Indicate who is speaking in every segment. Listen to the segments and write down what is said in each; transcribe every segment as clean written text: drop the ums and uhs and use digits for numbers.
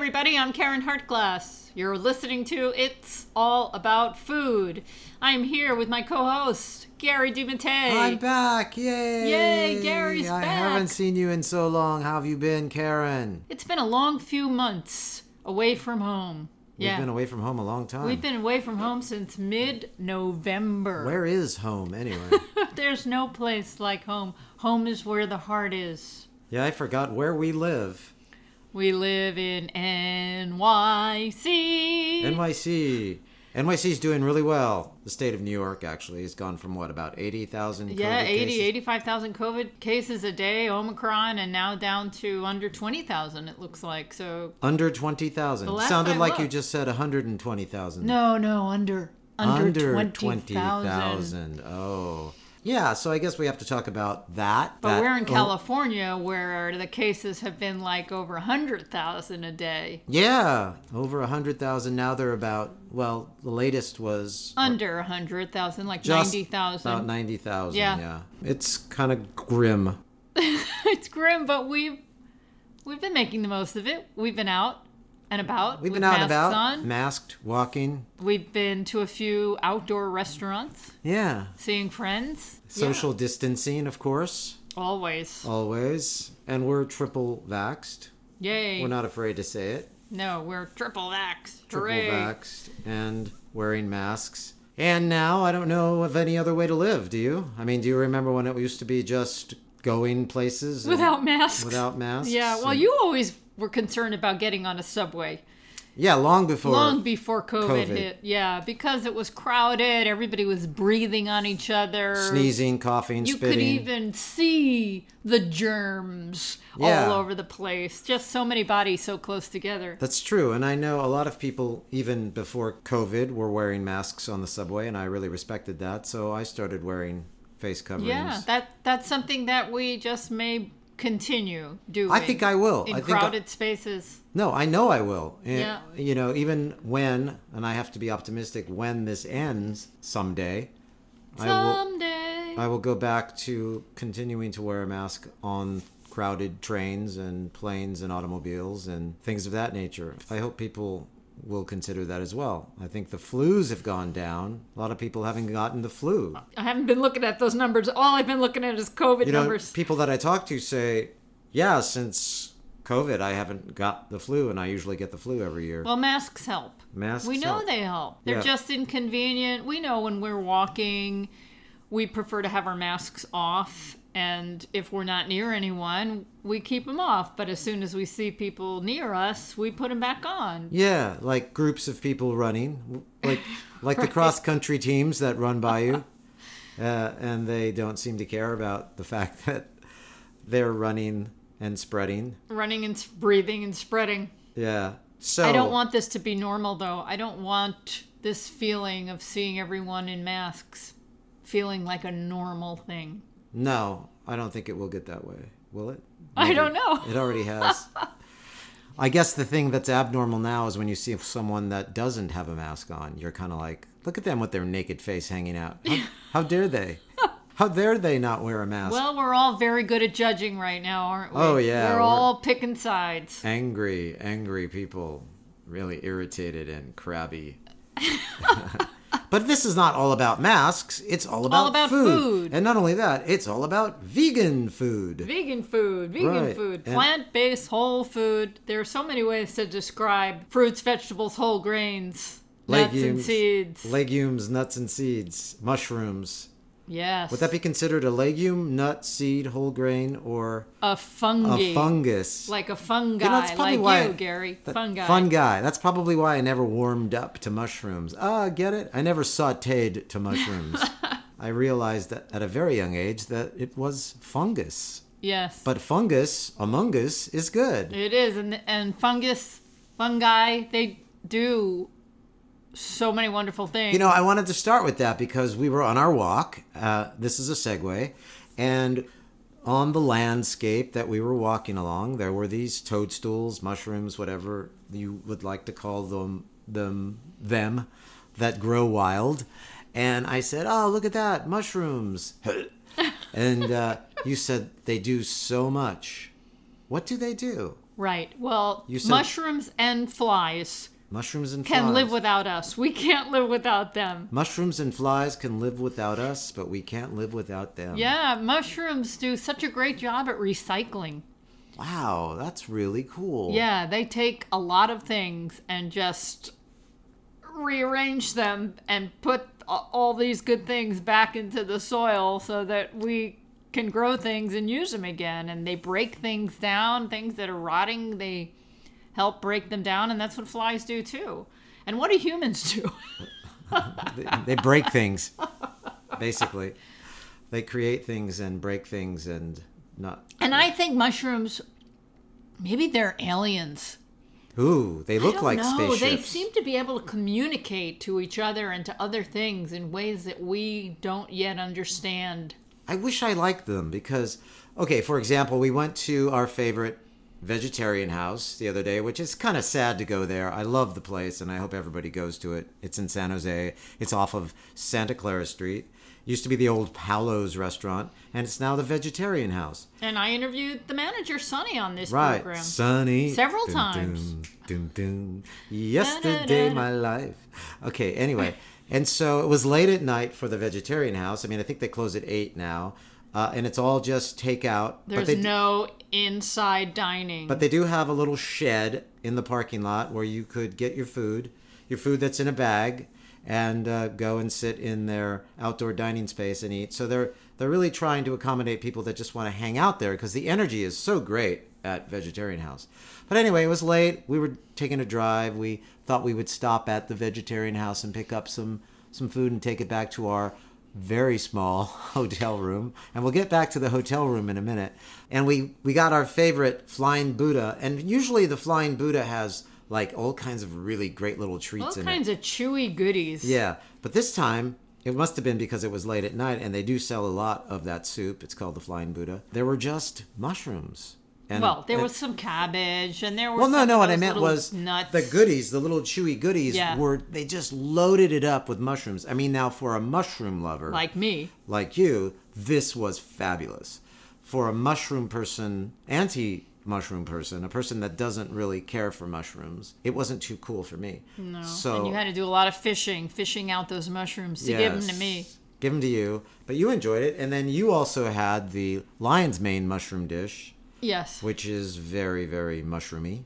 Speaker 1: everybody. I'm Karen Hartglass. You're listening to It's All About Food. I'm here with my co-host, Gary DiMattei.
Speaker 2: I'm back. Yay.
Speaker 1: Yay, Gary's
Speaker 2: I
Speaker 1: back.
Speaker 2: haven't seen you in so long. How have you been, Karen?
Speaker 1: It's been a long few months away from home.
Speaker 2: We've been away from home a long time.
Speaker 1: We've been away from home since mid-November.
Speaker 2: Where is home, anyway?
Speaker 1: There's no place like home. Home is where the heart is.
Speaker 2: Yeah, I forgot where we live.
Speaker 1: We live in NYC.
Speaker 2: NYC. NYC's doing really well. The state of New York, actually, has gone from, about 80,000 COVID cases?
Speaker 1: 85,000 COVID cases a day, Omicron, and now down to under 20,000, it looks like. So
Speaker 2: under 20,000. Sounded like you just said 120,000.
Speaker 1: No, under 20,000.
Speaker 2: 20,000. Oh. Yeah, so I guess we have to talk about that.
Speaker 1: But we're in California where the cases have been like over 100,000 a day.
Speaker 2: Yeah, over 100,000. Now they're about, the latest was...
Speaker 1: Under 100,000, like 90,000.
Speaker 2: About 90,000,
Speaker 1: yeah.
Speaker 2: It's kind of grim.
Speaker 1: It's grim, but we've been making the most of it. We've been out and about.
Speaker 2: We've been out and about,
Speaker 1: on.
Speaker 2: Masked, walking.
Speaker 1: We've been to a few outdoor restaurants.
Speaker 2: Yeah.
Speaker 1: Seeing friends.
Speaker 2: Social distancing, of course.
Speaker 1: Always.
Speaker 2: And we're triple vaxxed.
Speaker 1: Yay.
Speaker 2: We're not afraid to say it.
Speaker 1: No, we're triple vaxxed.
Speaker 2: Triple
Speaker 1: Hooray.
Speaker 2: vaxxed and wearing masks. And now I don't know of any other way to live, do you? I mean, do you remember when it used to be just going places?
Speaker 1: Without masks.
Speaker 2: Without masks?
Speaker 1: Yeah, well, you always were concerned about getting on a subway.
Speaker 2: Yeah, long before
Speaker 1: COVID hit. Yeah, because it was crowded. Everybody was breathing on each other.
Speaker 2: Sneezing, coughing, spitting.
Speaker 1: You could even see the germs all over the place. Just so many bodies so close together.
Speaker 2: That's true. And I know a lot of people, even before COVID, were wearing masks on the subway, and I really respected that. So I started wearing face coverings.
Speaker 1: Yeah, that's something that we just may continue doing.
Speaker 2: I think I will.
Speaker 1: In crowded spaces.
Speaker 2: No, I know I will.
Speaker 1: Yeah.
Speaker 2: You know, even when, and I have to be optimistic, when this ends someday, I will go back to continuing to wear a mask on crowded trains and planes and automobiles and things of that nature. I hope people will consider that as well. I think the flus have gone down. A lot of people haven't gotten the flu.
Speaker 1: I haven't been looking at those numbers. All I've been looking at is COVID numbers.
Speaker 2: People that I talk to say, yeah, since COVID, I haven't got the flu, and I usually get the flu every year.
Speaker 1: Well, masks help. We know they help. They're just inconvenient. We know when we're walking, we prefer to have our masks off. And if we're not near anyone, we keep them off. But as soon as we see people near us, we put them back on.
Speaker 2: Yeah, like groups of people running, like right. The cross-country teams that run by you. And they don't seem to care about the fact that they're running and spreading.
Speaker 1: Running and breathing and spreading.
Speaker 2: Yeah. So
Speaker 1: I don't want this to be normal, though. I don't want this feeling of seeing everyone in masks feeling like a normal thing.
Speaker 2: No, I don't think it will get that way. Will it?
Speaker 1: Maybe. I don't know.
Speaker 2: It already has. I guess the thing that's abnormal now is when you see someone that doesn't have a mask on, you're kind of like, look at them with their naked face hanging out. How dare they? How dare they not wear a mask?
Speaker 1: Well, we're all very good at judging right now, aren't we?
Speaker 2: Oh, yeah.
Speaker 1: We're all picking sides.
Speaker 2: Angry people. Really irritated and crabby. But this is not all about masks. It's all about food. And not only that, it's all about vegan food.
Speaker 1: Vegan food. Plant-based whole food. There are so many ways to describe fruits, vegetables, whole grains, nuts and seeds.
Speaker 2: Legumes, nuts and seeds. Mushrooms.
Speaker 1: Yes.
Speaker 2: Would that be considered a legume, nut, seed, whole grain, or
Speaker 1: a fungus?
Speaker 2: Like
Speaker 1: a fungi, like you, Gary.
Speaker 2: Fungi. That's probably why I never warmed up to mushrooms. Get it? I never sautéed to mushrooms. I realized that at a very young age that it was fungus.
Speaker 1: Yes.
Speaker 2: But fungus, among us, is good.
Speaker 1: It is, and fungi, they do so many wonderful things.
Speaker 2: You know, I wanted to start with that because we were on our walk. This is a segue. And on the landscape that we were walking along, there were these toadstools, mushrooms, whatever you would like to call them that grow wild. And I said, oh, look at that, mushrooms. And you said they do so much. What do they do?
Speaker 1: Right. Well, mushrooms and flies.
Speaker 2: Mushrooms and
Speaker 1: can
Speaker 2: flies
Speaker 1: live without us. We can't live without them.
Speaker 2: Mushrooms and flies can live without us, but we can't live without them.
Speaker 1: Yeah, mushrooms do such a great job at recycling.
Speaker 2: Wow, that's really cool.
Speaker 1: Yeah, they take a lot of things and just rearrange them and put all these good things back into the soil so that we can grow things and use them again. And they break things down, things that are rotting, they help break them down, and that's what flies do too. And what do humans do?
Speaker 2: They break things, basically. They create things and break things and not...
Speaker 1: And I think mushrooms, maybe they're aliens.
Speaker 2: Ooh, they look like spaceships.
Speaker 1: They seem to be able to communicate to each other and to other things in ways that we don't yet understand.
Speaker 2: I wish I liked them because, okay, for example, we went to our favorite vegetarian house the other day, which is kind of sad to go there. I love the place and I hope everybody goes to it. It's in San Jose. It's off of Santa Clara Street. Used to be the old Paolo's restaurant, and it's now the vegetarian house.
Speaker 1: And I interviewed the manager, Sonny, on this
Speaker 2: program.
Speaker 1: Right,
Speaker 2: Sonny.
Speaker 1: Several times.
Speaker 2: Yesterday, my life. Okay, anyway. And so it was late at night for the vegetarian house. I mean, I think they close at 8 now. And it's all just takeout.
Speaker 1: There's no inside dining.
Speaker 2: But they do have a little shed in the parking lot where you could get your food that's in a bag, and go and sit in their outdoor dining space and eat. So they're really trying to accommodate people that just want to hang out there because the energy is so great at Vegetarian House. But anyway, it was late. We were taking a drive. We thought we would stop at the Vegetarian House and pick up some food and take it back to our very small hotel room. And we'll get back to the hotel room in a minute. And we got our favorite Flying Buddha. And usually the Flying Buddha has like all kinds of really great little treats in it.
Speaker 1: All kinds of chewy goodies.
Speaker 2: Yeah. But this time, it must have been because it was late at night, and they do sell a lot of that soup. It's called the Flying Buddha. There were just mushrooms. And
Speaker 1: there was some cabbage, and there were
Speaker 2: what I meant was
Speaker 1: nuts.
Speaker 2: The goodies, the little chewy goodies, they just loaded it up with mushrooms. I mean, now for a mushroom lover.
Speaker 1: Like me.
Speaker 2: Like you, this was fabulous. For a mushroom person, anti-mushroom person, a person that doesn't really care for mushrooms, it wasn't too cool for me.
Speaker 1: No,
Speaker 2: so,
Speaker 1: and you had to do a lot of fishing out those mushrooms to give them to me.
Speaker 2: Give them to you, but you enjoyed it. And then you also had the lion's mane mushroom dish.
Speaker 1: Yes.
Speaker 2: Which is very, very mushroomy.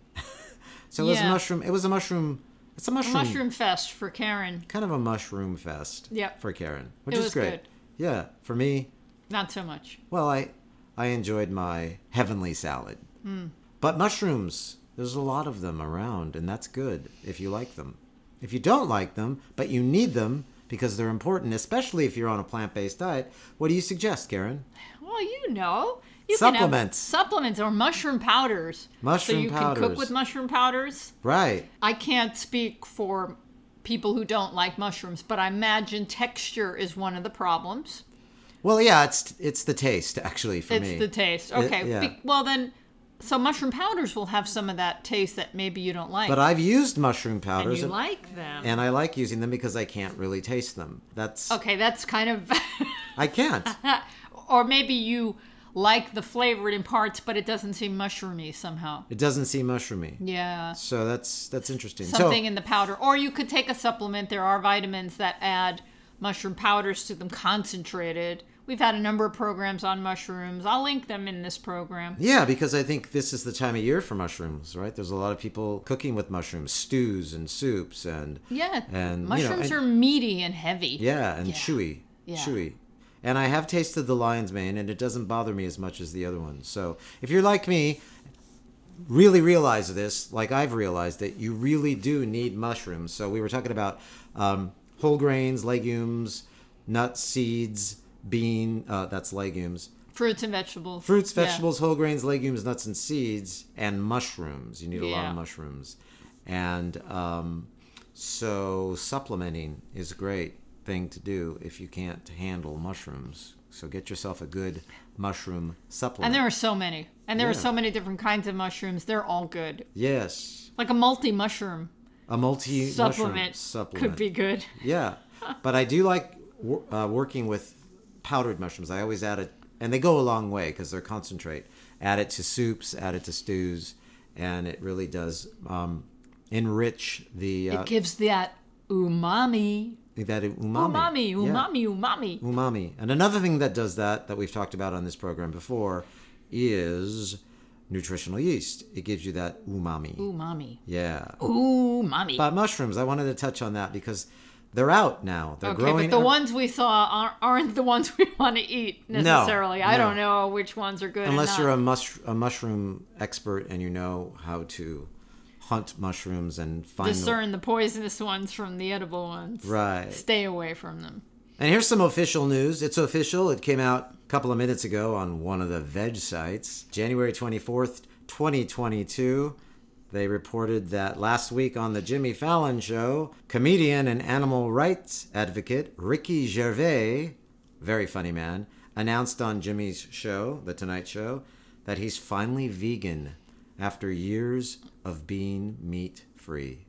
Speaker 2: So it was a mushroom. It's a mushroom
Speaker 1: fest for Karen.
Speaker 2: Kind of a mushroom fest. For Karen, which is great.
Speaker 1: Good.
Speaker 2: Yeah, for me,
Speaker 1: not so much.
Speaker 2: Well, I enjoyed my heavenly salad. But mushrooms, there's a lot of them around, and that's good if you like them. If you don't like them, but you need them because they're important, especially if you're on a plant-based diet, what do you suggest, Karen?
Speaker 1: Well, you know.
Speaker 2: Supplements.
Speaker 1: Supplements or mushroom powders. So you can cook with mushroom powders.
Speaker 2: Right.
Speaker 1: I can't speak for people who don't like mushrooms, but I imagine texture is one of the problems.
Speaker 2: Well, yeah, it's the taste, actually, for me.
Speaker 1: It's the taste. Okay. Well, then, so mushroom powders will have some of that taste that maybe you don't like.
Speaker 2: But I've used mushroom powders.
Speaker 1: And you like them.
Speaker 2: And I like using them because I can't really taste them.
Speaker 1: Okay, that's kind of...
Speaker 2: I can't.
Speaker 1: Or maybe you like the flavor it imparts, but it doesn't seem mushroomy somehow.
Speaker 2: It doesn't seem mushroomy.
Speaker 1: Yeah.
Speaker 2: So that's interesting.
Speaker 1: Something in the powder. Or you could take a supplement. There are vitamins that add mushroom powders to them concentrated. We've had a number of programs on mushrooms. I'll link them in this program.
Speaker 2: Yeah, because I think this is the time of year for mushrooms, right? There's a lot of people cooking with mushrooms, stews and soups and...
Speaker 1: Yeah, and mushrooms are meaty and heavy.
Speaker 2: Yeah, and chewy. Yeah. Chewy. And I have tasted the lion's mane, and it doesn't bother me as much as the other ones. So if you're like me, really realize this, like I've realized, that you really do need mushrooms. So we were talking about whole grains, legumes, nuts, seeds, that's legumes.
Speaker 1: Fruits and vegetables.
Speaker 2: Fruits, vegetables, whole grains, legumes, nuts, and seeds, and mushrooms. You need a lot of mushrooms. And so supplementing is great thing to do if you can't handle mushrooms. So get yourself a good mushroom supplement.
Speaker 1: And there are so many. And there are so many different kinds of mushrooms. They're all good.
Speaker 2: Yes.
Speaker 1: Like a multi-mushroom.
Speaker 2: A multi-mushroom
Speaker 1: supplement could be good.
Speaker 2: Yeah. But I do like working with powdered mushrooms. I always add it, and they go a long way because they're concentrate. Add it to soups, add it to stews, and it really does enrich the...
Speaker 1: it gives that umami.
Speaker 2: That umami.
Speaker 1: Umami.
Speaker 2: And another thing that does that we've talked about on this program before, is nutritional yeast. It gives you that umami.
Speaker 1: Umami.
Speaker 2: Yeah.
Speaker 1: Umami.
Speaker 2: But mushrooms, I wanted to touch on that because they're out now. They're growing.
Speaker 1: But the ones we saw aren't the ones we want to eat necessarily. No. I don't know which ones are good.
Speaker 2: Unless you're a mushroom expert and you know how to hunt mushrooms and
Speaker 1: discern the poisonous ones from the edible ones.
Speaker 2: Right.
Speaker 1: Stay away from them.
Speaker 2: And here's some official news. It's official. It came out a couple of minutes ago on one of the veg sites. January 24th, 2022. They reported that last week on the Jimmy Fallon Show, comedian and animal rights advocate Ricky Gervais, very funny man, announced on Jimmy's show, The Tonight Show, that he's finally vegan after years of being meat-free.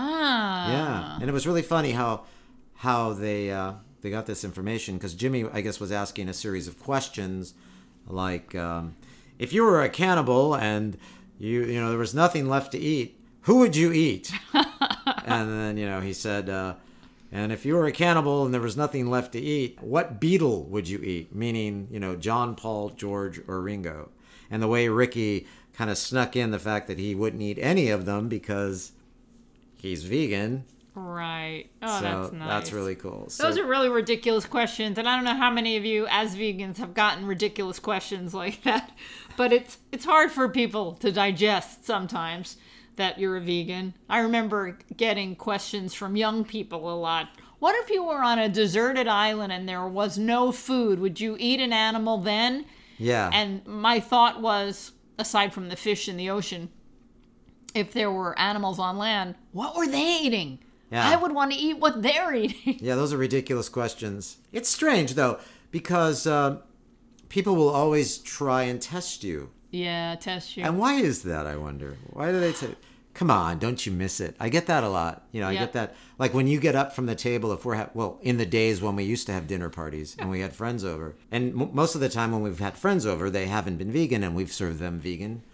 Speaker 2: Yeah. And it was really funny how they got this information, because Jimmy, I guess, was asking a series of questions like, if you were a cannibal and you know there was nothing left to eat, who would you eat? And then, he said, and if you were a cannibal and there was nothing left to eat, what beetle would you eat? Meaning, John, Paul, George, or Ringo. And the way Ricky kind of snuck in the fact that he wouldn't eat any of them because he's vegan.
Speaker 1: Right. Oh, so that's nice.
Speaker 2: That's really cool.
Speaker 1: Those are really ridiculous questions, and I don't know how many of you as vegans have gotten ridiculous questions like that, but it's hard for people to digest sometimes that you're a vegan. I remember getting questions from young people a lot. What if you were on a deserted island and there was no food? Would you eat an animal then?
Speaker 2: Yeah.
Speaker 1: And my thought was, aside from the fish in the ocean, if there were animals on land, what were they eating? Yeah. I would want to eat what they're eating.
Speaker 2: Yeah, those are ridiculous questions. It's strange, though, because people will always try and test you.
Speaker 1: Yeah, test you.
Speaker 2: And why is that, I wonder? Why do they say, come on, don't you miss it? I get that a lot. I get that. Like when you get up from the table, if we're, in the days when we used to have dinner parties and we had friends over. And most of the time when we've had friends over, they haven't been vegan and we've served them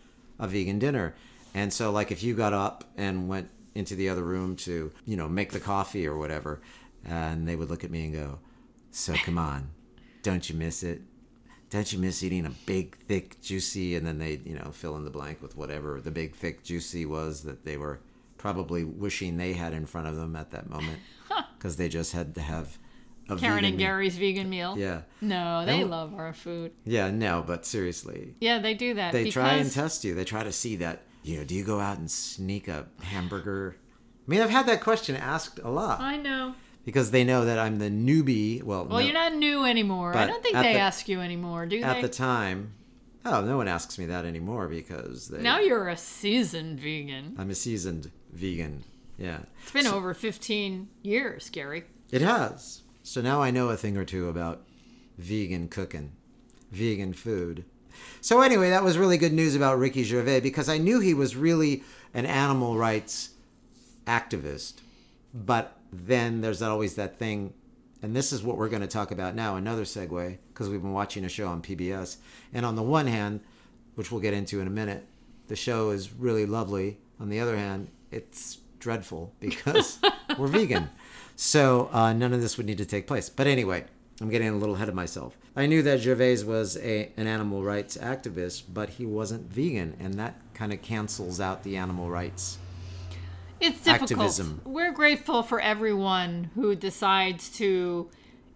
Speaker 2: a vegan dinner. And so, like, if you got up and went into the other room to, make the coffee or whatever, and they would look at me and go, so come on, don't you miss it? Don't you miss eating a big, thick, juicy, and then they'd, fill in the blank with whatever the big, thick, juicy was that they were probably wishing they had in front of them at that moment, because they just had to have a
Speaker 1: Karen and
Speaker 2: meal.
Speaker 1: Gary's vegan meal.
Speaker 2: Yeah.
Speaker 1: No, they love our food.
Speaker 2: Yeah, no, but seriously.
Speaker 1: Yeah, they do that.
Speaker 2: They try and test you. They try to see that, do you go out and sneak a hamburger? I mean, I've had that question asked a lot.
Speaker 1: I know.
Speaker 2: Because they know that I'm the newbie. Well, no,
Speaker 1: you're not new anymore. I don't think they ask you anymore, do they?
Speaker 2: At the time. Oh, no one asks me that anymore because
Speaker 1: now you're a seasoned vegan.
Speaker 2: I'm a seasoned vegan, yeah.
Speaker 1: It's been over 15 years, Gary.
Speaker 2: It has. So now I know a thing or two about vegan cooking, vegan food. So anyway, that was really good news about Ricky Gervais because I knew he was really an animal rights activist. But then there's always that thing, and this is what we're going to talk about now, another segue, because we've been watching a show on PBS. And on the one hand, which we'll get into in a minute, the show is really lovely. On the other hand, it's dreadful because we're vegan. So none of this would need to take place. But anyway, I'm getting a little ahead of myself. I knew that Gervais was an animal rights activist, but he wasn't vegan, and that kind of cancels out the animal rights
Speaker 1: It's difficult.
Speaker 2: Activism.
Speaker 1: We're grateful for everyone who decides to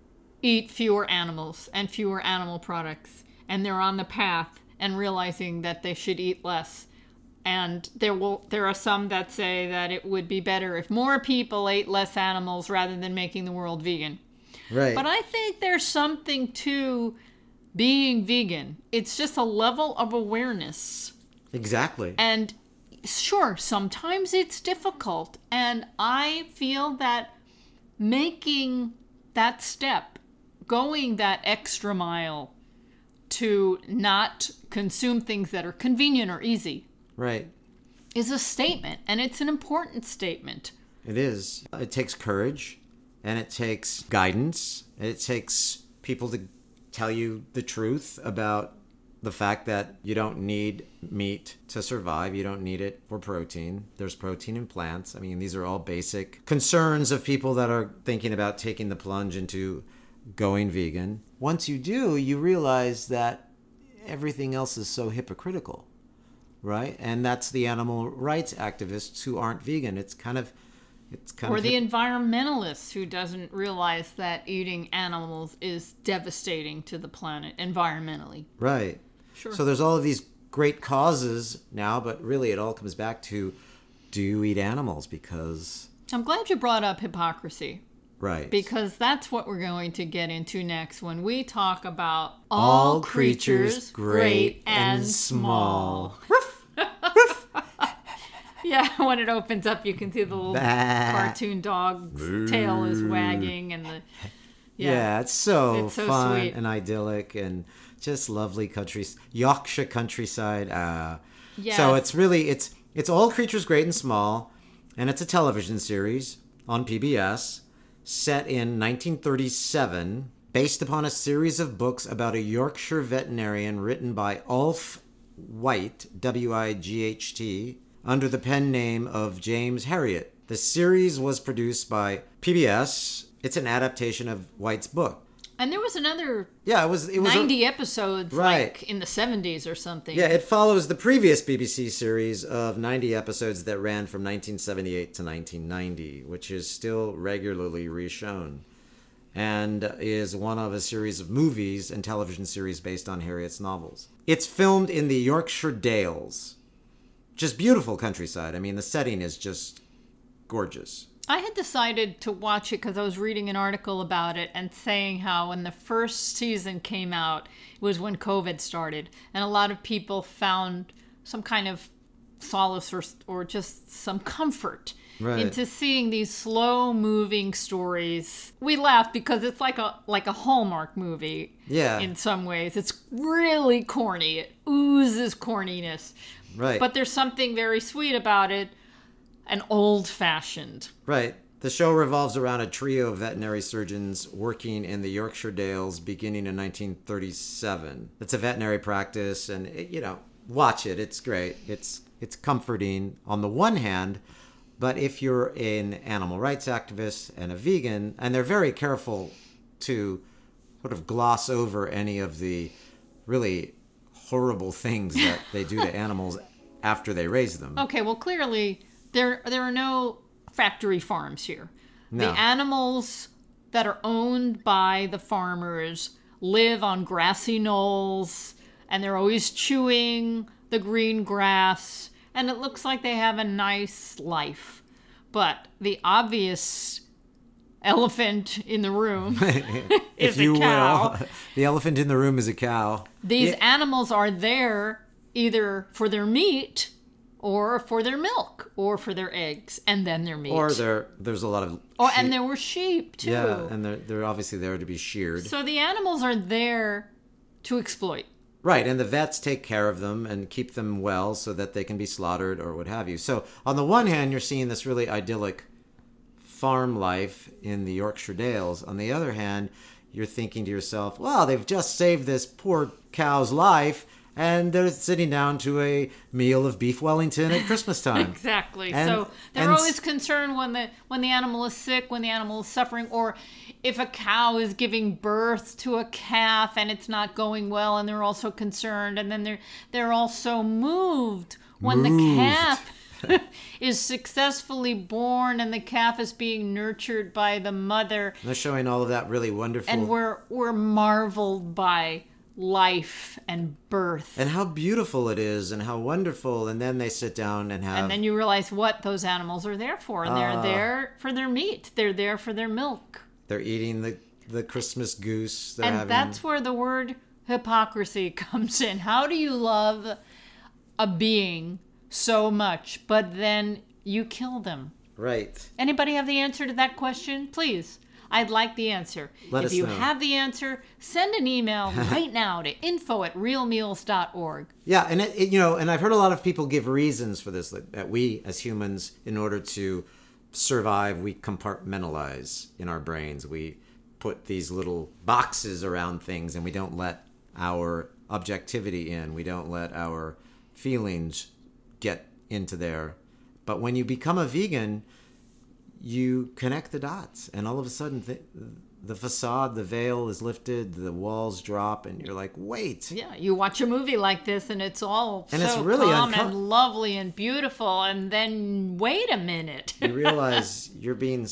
Speaker 1: eat fewer animals and fewer animal products, and they're on the path and realizing that they should eat less. And there are some that say that it would be better if more people ate less animals rather than making the world vegan.
Speaker 2: Right.
Speaker 1: But I think there's something to being vegan. It's just a level of awareness.
Speaker 2: Exactly.
Speaker 1: And sure, sometimes it's difficult. And I feel that making that step, going that extra mile to not consume things that are convenient or easy,
Speaker 2: right,
Speaker 1: is a statement. And it's an important statement.
Speaker 2: It is. It takes courage, and it takes guidance. It takes people to tell you the truth about the fact that you don't need meat to survive. You don't need it for protein. There's protein in plants. I mean, these are all basic concerns of people that are thinking about taking the plunge into going vegan. Once you do, you realize that everything else is so hypocritical, right? And that's the animal rights activists who aren't vegan. It's kind of
Speaker 1: or the environmentalists who doesn't realize that eating animals is devastating to the planet environmentally.
Speaker 2: Right.
Speaker 1: Sure.
Speaker 2: So there's all of these great causes now, but really it all comes back to, do you eat animals? Because
Speaker 1: I'm glad you brought up hypocrisy.
Speaker 2: Right.
Speaker 1: Because that's what we're going to get into next when we talk about
Speaker 2: all creatures great and small.
Speaker 1: Yeah, when it opens up, you can see the little cartoon dog's tail is wagging, and
Speaker 2: yeah, it's so fun
Speaker 1: sweet
Speaker 2: and idyllic and just lovely Yorkshire countryside.
Speaker 1: Yes.
Speaker 2: So it's really it's all creatures great and small, and it's a television series on PBS set in 1937, based upon a series of books about a Yorkshire veterinarian written by Ulf White, Wight, under the pen name of James Herriot. The series was produced by PBS. It's an adaptation of White's book.
Speaker 1: And there was another
Speaker 2: it was
Speaker 1: 90 episodes,
Speaker 2: right,
Speaker 1: like in the 70s or something.
Speaker 2: Yeah, it follows the previous BBC series of 90 episodes that ran from 1978 to 1990, which is still regularly reshown, and is one of a series of movies and television series based on Herriot's novels. It's filmed in the Yorkshire Dales. Just beautiful countryside. I mean, the setting is just gorgeous.
Speaker 1: I had decided to watch it because I was reading an article about it and saying how when the first season came out, it was when COVID started. And a lot of people found some kind of solace or just some comfort into seeing these slow-moving stories. We laugh because it's like a Hallmark movie in some ways. It's really corny. It oozes corniness.
Speaker 2: Right.
Speaker 1: But there's something very sweet about it, and old-fashioned.
Speaker 2: Right. The show revolves around a trio of veterinary surgeons working in the Yorkshire Dales beginning in 1937. It's a veterinary practice, and, watch it. It's great. It's comforting on the one hand, but if you're an animal rights activist and a vegan, and they're very careful to sort of gloss over any of the really horrible things that they do to animals after they raise them.
Speaker 1: Okay, well, clearly there are no factory farms here.
Speaker 2: No.
Speaker 1: The animals that are owned by the farmers live on grassy knolls, and they're always chewing the green grass, and it looks like they have a nice life. But the obvious elephant in the room is a cow.
Speaker 2: The elephant in the room is a cow.
Speaker 1: These animals are there either for their meat or for their milk or for their eggs and then their meat.
Speaker 2: Or there's a lot of
Speaker 1: and there were sheep too.
Speaker 2: Yeah, and they're obviously there to be sheared.
Speaker 1: So the animals are there to exploit.
Speaker 2: Right, and the vets take care of them and keep them well so that they can be slaughtered or what have you. So on the one hand, you're seeing this really idyllic farm life in the Yorkshire Dales. On the other hand, you're thinking to yourself, well, they've just saved this poor cow's life, and they're sitting down to a meal of beef Wellington at Christmas time.
Speaker 1: Exactly. So they're always concerned when the animal is sick, when the animal is suffering, or if a cow is giving birth to a calf and it's not going well, and they're also concerned, and then they're also moved when the calf is successfully born and the calf is being nurtured by the mother.
Speaker 2: And they're showing all of that really wonderful.
Speaker 1: And we're marveled by life and birth.
Speaker 2: And how beautiful it is and how wonderful. And then they sit down and have...
Speaker 1: And then you realize what those animals are there for. And they're there for their meat. They're there for their milk.
Speaker 2: They're eating the Christmas goose.
Speaker 1: That's where the word hypocrisy comes in. How do you love a being so much, but then you kill them?
Speaker 2: Right.
Speaker 1: Anybody have the answer to that question? Please. I'd like the answer.
Speaker 2: Let us know.
Speaker 1: If you have the answer, send an email right now to info@realmeals.org.
Speaker 2: Yeah, and and I've heard a lot of people give reasons for this, that we as humans, in order to survive, we compartmentalize in our brains. We put these little boxes around things and we don't let our objectivity in. We don't let our feelings get into there. But when you become a vegan, you connect the dots, and all of a sudden the facade, the veil is lifted, the walls drop, and you're like, wait.
Speaker 1: Yeah, you watch a movie like this, and it's all and so it's really calm and lovely and beautiful, and then wait a minute.
Speaker 2: You realize you're being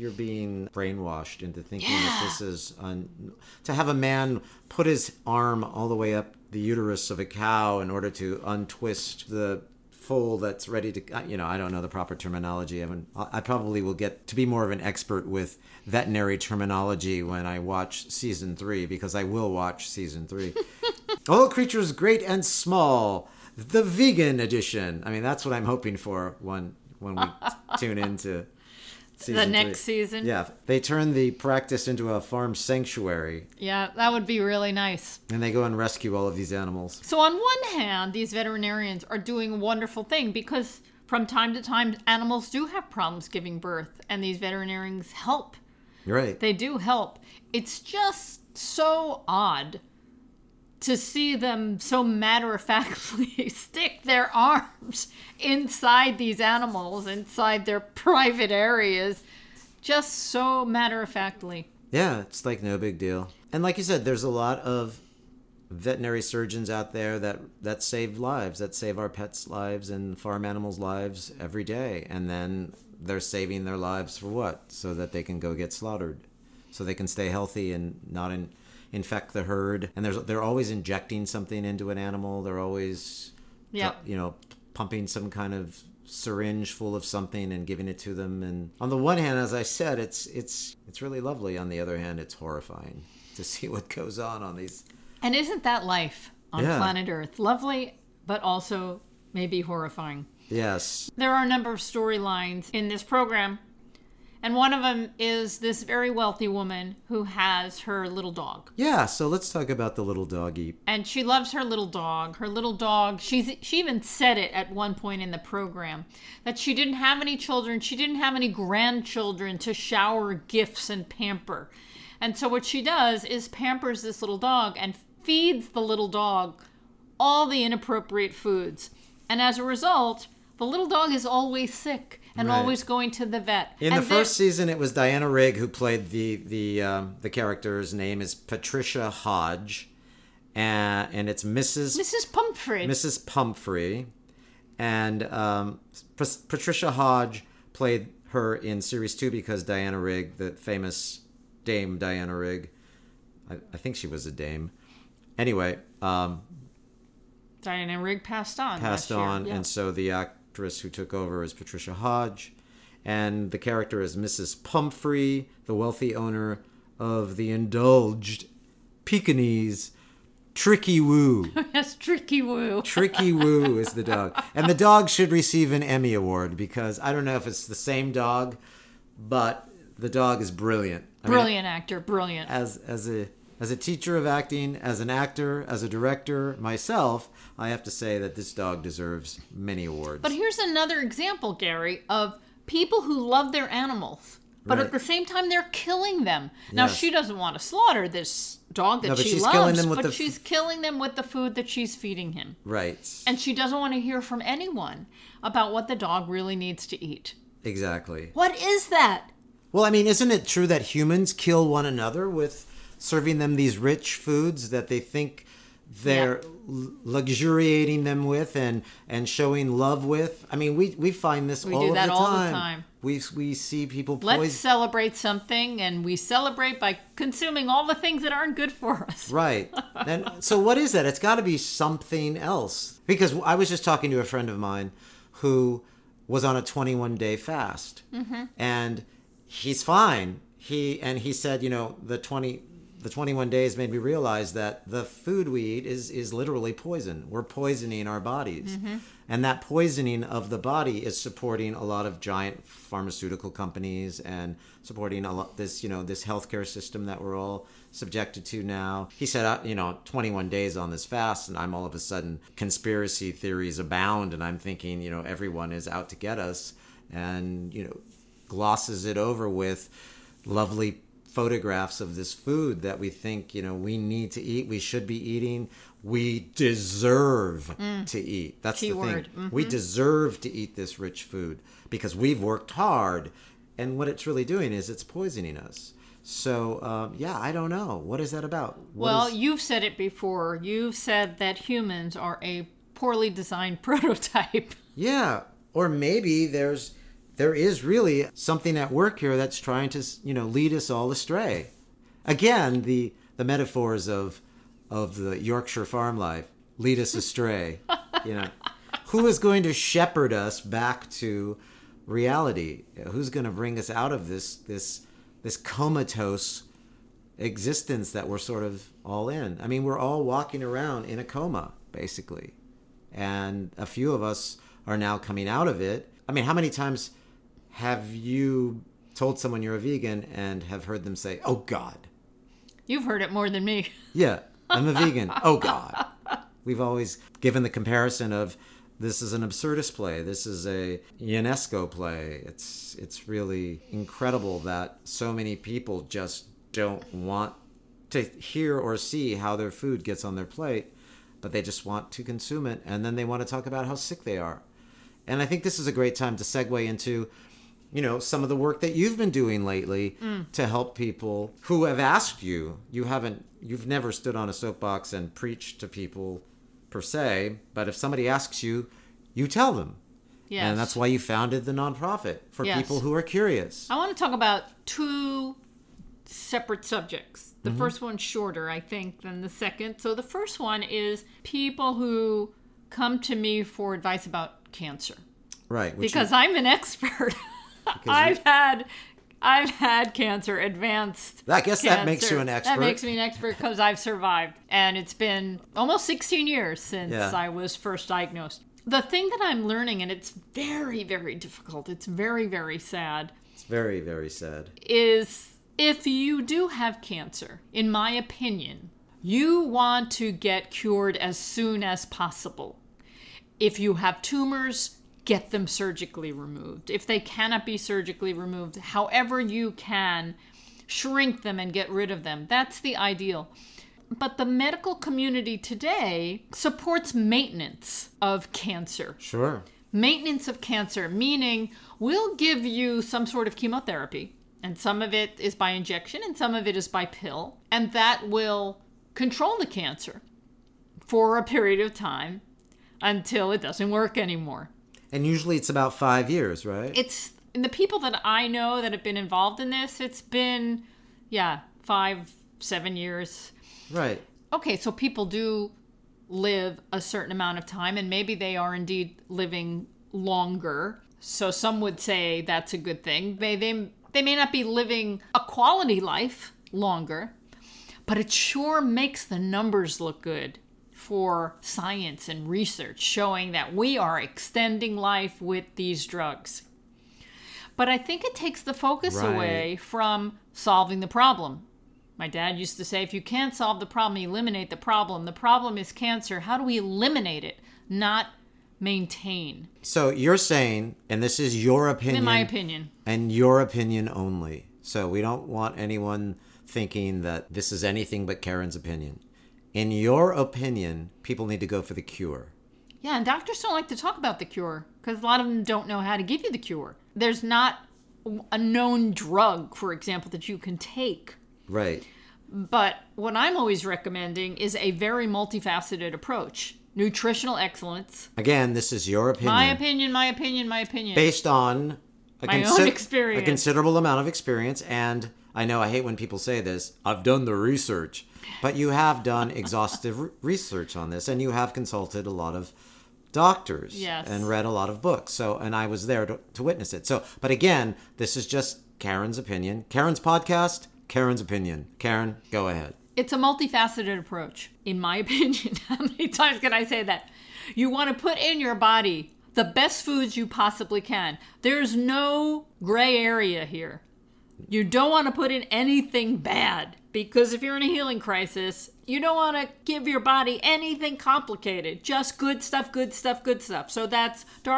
Speaker 2: brainwashed into thinking that this is to have a man put his arm all the way up the uterus of a cow in order to untwist the foal that's ready to, I don't know the proper terminology. I probably will get to be more of an expert with veterinary terminology when I watch season 3, because I will watch season 3. All creatures great and small, the vegan edition. I mean, that's what I'm hoping for when we tune into the
Speaker 1: next season.
Speaker 2: Yeah, they turn the practice into a farm sanctuary.
Speaker 1: Yeah, that would be really nice.
Speaker 2: And they go and rescue all of these animals.
Speaker 1: So on one hand, these veterinarians are doing a wonderful thing, because from time to time, animals do have problems giving birth, and these veterinarians help.
Speaker 2: Right.
Speaker 1: They do help. It's just so odd to see them so matter-of-factly stick their arms inside these animals, inside their private areas, just so matter-of-factly.
Speaker 2: Yeah, it's like no big deal. And like you said, there's a lot of veterinary surgeons out there that save lives, that save our pets' lives and farm animals' lives every day. And then they're saving their lives for what? So that they can go get slaughtered, so they can stay healthy and not infect the herd. And they're always injecting something into an animal. They're always, pumping some kind of syringe full of something and giving it to them. And on the one hand, as I said, it's really lovely. On the other hand, it's horrifying to see what goes on these.
Speaker 1: And isn't that life on planet Earth? Lovely, but also maybe horrifying.
Speaker 2: Yes.
Speaker 1: There are a number of storylines in this program. And one of them is this very wealthy woman who has her little dog.
Speaker 2: Yeah, so let's talk about the little doggy.
Speaker 1: And she loves her little dog. Her little dog, she even said it at one point in the program, that she didn't have any children. She didn't have any grandchildren to shower gifts and pamper. And so what she does is pampers this little dog and feeds the little dog all the inappropriate foods. And as a result, the little dog is always sick. And always going to the vet.
Speaker 2: In the first season, it was Diana Rigg who played the character's name is Patricia Hodge, and it's Mrs.
Speaker 1: Pumphrey.
Speaker 2: Mrs. Pumphrey, and Patricia Hodge played her in series 2 because Diana Rigg, the famous Dame Diana Rigg, I think she was a dame. Anyway,
Speaker 1: Diana Rigg passed on.
Speaker 2: Yeah. And so the actress who took over is Patricia Hodge, and the character is Mrs. Pumphrey, the wealthy owner of the indulged Pekingese Tricky Woo.
Speaker 1: Yes, Tricky Woo.
Speaker 2: Tricky Woo is the dog. And the dog should receive an Emmy Award, because I don't know if it's the same dog, but the dog is brilliant.
Speaker 1: Actor, brilliant.
Speaker 2: As a teacher of acting, as an actor, as a director, myself, I have to say that this dog deserves many awards.
Speaker 1: But here's another example, Gary, of people who love their animals, but at the same time they're killing them. Now, she doesn't want to slaughter this dog that she loves, but she's killing them with the food that she's feeding him.
Speaker 2: Right.
Speaker 1: And she doesn't want to hear from anyone about what the dog really needs to eat.
Speaker 2: Exactly.
Speaker 1: What is that?
Speaker 2: Well, I mean, isn't it true that humans kill one another with serving them these rich foods that they think they're luxuriating them with and showing love with? I mean, we find this all the time. We see people
Speaker 1: Let's celebrate something, and we celebrate by consuming all the things that aren't good for us.
Speaker 2: Right. And so what is that? It's got to be something else. Because I was just talking to a friend of mine who was on a 21-day fast. Mm-hmm. And he's fine. He said, the 21 days made me realize that the food we eat is literally poison. We're poisoning our bodies. Mm-hmm. And that poisoning of the body is supporting a lot of giant pharmaceutical companies and supporting a lot this healthcare system that we're all subjected to now. He said, 21 days on this fast, and I'm all of a sudden, conspiracy theories abound, and I'm thinking, everyone is out to get us, and, glosses it over with lovely photographs of this food that we think, we need to eat, we should be eating, we deserve to eat. That's the thing. Mm-hmm. We deserve to eat this rich food because we've worked hard. And what it's really doing is it's poisoning us. So, I don't know. What is that about?
Speaker 1: You've said it before. You've said that humans are a poorly designed prototype.
Speaker 2: Yeah. Or maybe there is really something at work here that's trying to, lead us all astray. Again, the metaphors of the Yorkshire farm life, lead us astray. Who is going to shepherd us back to reality? Who's going to bring us out of this comatose existence that we're sort of all in? I mean, we're all walking around in a coma, basically. And a few of us are now coming out of it. I mean, how many times have you told someone you're a vegan and have heard them say, "Oh, God"?
Speaker 1: You've heard it more than me.
Speaker 2: Yeah, I'm a vegan. Oh, God. We've always given the comparison of, this is an absurdist play. This is a Ionesco play. It's really incredible that so many people just don't want to hear or see how their food gets on their plate, but they just want to consume it, and then they want to talk about how sick they are. And I think this is a great time to segue into, some of the work that you've been doing lately to help people who have asked you. You've never stood on a soapbox and preached to people per se, but if somebody asks you, you tell them. Yes. And that's why you founded the nonprofit, for people who are curious.
Speaker 1: I want to talk about two separate subjects. The first one's shorter, I think, than the second. So the first one is people who come to me for advice about cancer.
Speaker 2: Right.
Speaker 1: Because I'm an expert. I've had cancer, advanced
Speaker 2: I guess
Speaker 1: cancer.
Speaker 2: That makes you an expert.
Speaker 1: That makes me an expert because I've survived. And it's been almost 16 years since I was first diagnosed. The thing that I'm learning, and it's very, very difficult, it's very, very sad.
Speaker 2: It's very, very sad.
Speaker 1: Is if you do have cancer, in my opinion, you want to get cured as soon as possible. If you have tumors, get them surgically removed. If they cannot be surgically removed, however you can, shrink them and get rid of them. That's the ideal. But the medical community today supports maintenance of cancer.
Speaker 2: Sure.
Speaker 1: Maintenance of cancer, meaning we'll give you some sort of chemotherapy, and some of it is by injection and some of it is by pill, and that will control the cancer for a period of time until it doesn't work anymore.
Speaker 2: And usually it's about 5 years, right?
Speaker 1: It's, and the people that I know that have been involved in this, it's been, 5-7 years.
Speaker 2: Right.
Speaker 1: Okay, so people do live a certain amount of time, and maybe they are indeed living longer. So some would say that's a good thing. They may not be living a quality life longer, but it sure makes the numbers look good for science and research showing that we are extending life with these drugs. But I think it takes the focus away from solving the problem. My dad used to say, if you can't solve the problem, eliminate the problem. The problem is cancer. How do we eliminate it, not maintain?
Speaker 2: So you're saying, and this is your opinion.
Speaker 1: In my opinion.
Speaker 2: And your opinion only. So we don't want anyone thinking that this is anything but Karen's opinion. In your opinion, people need to go for the cure.
Speaker 1: Yeah, and doctors don't like to talk about the cure because a lot of them don't know how to give you the cure. There's not a known drug, for example, that you can take.
Speaker 2: Right.
Speaker 1: But what I'm always recommending is a very multifaceted approach. Nutritional excellence.
Speaker 2: Again, this is your opinion.
Speaker 1: My opinion.
Speaker 2: Based on
Speaker 1: my own experience.
Speaker 2: A considerable amount of experience. And I know I hate when people say this. I've done the research. But you have done exhaustive research on this. And you have consulted a lot of doctors.
Speaker 1: Yes.
Speaker 2: And read a lot of books. And I was there to witness it. But again, this is just Karen's opinion. Karen's podcast. Karen's opinion. Karen, go ahead.
Speaker 1: It's a multifaceted approach, in my opinion. How many times can I say that? You want to put in your body the best foods you possibly can. There's no gray area here. You don't want to put in anything bad, because if you're in a healing crisis, you don't want to give your body anything complicated. Just good stuff. So that's dark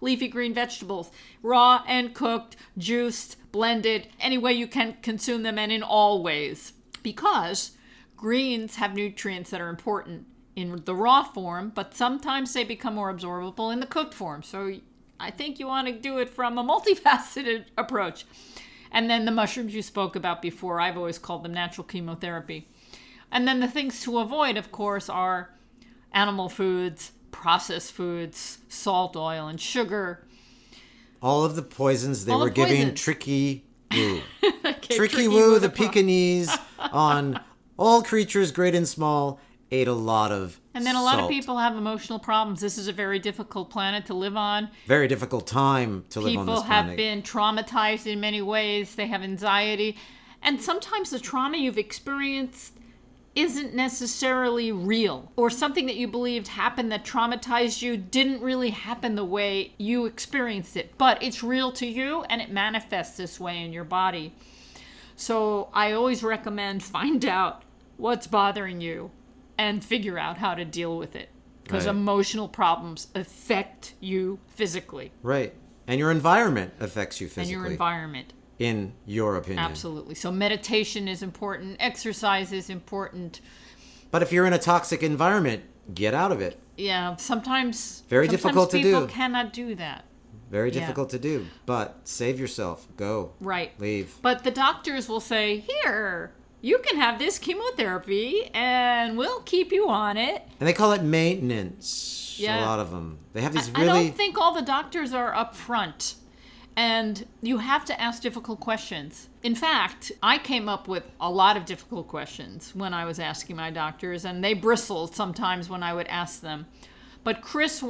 Speaker 1: leafy green vegetables, raw and cooked, juiced, blended, any way you can consume them and in all ways. Because greens have nutrients that are important in the raw form, but sometimes they become more absorbable in the cooked form. So I think you want to do it from a multifaceted approach. And then the mushrooms you spoke about before, I've always called them natural chemotherapy. And then the things to avoid, of course, are animal foods, processed foods, salt, oil, and sugar.
Speaker 2: All of the poisons they were giving Tricky Woo. Tricky Woo, the Pekingese, on all creatures, great and small, ate a lot of
Speaker 1: And then a lot of people have emotional problems. This is a very difficult planet to live on.
Speaker 2: Very difficult time to live on this planet.
Speaker 1: People have been traumatized in many ways. They have anxiety. And sometimes the trauma you've experienced isn't necessarily real, or something that you believed happened that traumatized you didn't really happen the way you experienced it, but it's real to you and it manifests this way in your body. So I always recommend find out what's bothering you and figure out how to deal with it, because emotional problems affect you physically.
Speaker 2: Right. And your environment affects you physically.
Speaker 1: And your environment.
Speaker 2: In your opinion.
Speaker 1: Absolutely. So meditation is important. Exercise is important.
Speaker 2: But if you're in a toxic environment, get out of it.
Speaker 1: Yeah, sometimes
Speaker 2: difficult to do.
Speaker 1: People cannot do that.
Speaker 2: Very difficult to do. But save yourself. Go.
Speaker 1: Right.
Speaker 2: Leave.
Speaker 1: But the doctors will say, here, you can have this chemotherapy and we'll keep you on it.
Speaker 2: And they call it maintenance.
Speaker 1: Yeah.
Speaker 2: A lot of them. They have these
Speaker 1: I don't think all the doctors are upfront. And you have to ask difficult questions. In fact, I came up with a lot of difficult questions when I was asking my doctors, and they bristled sometimes when I would ask them. But Chris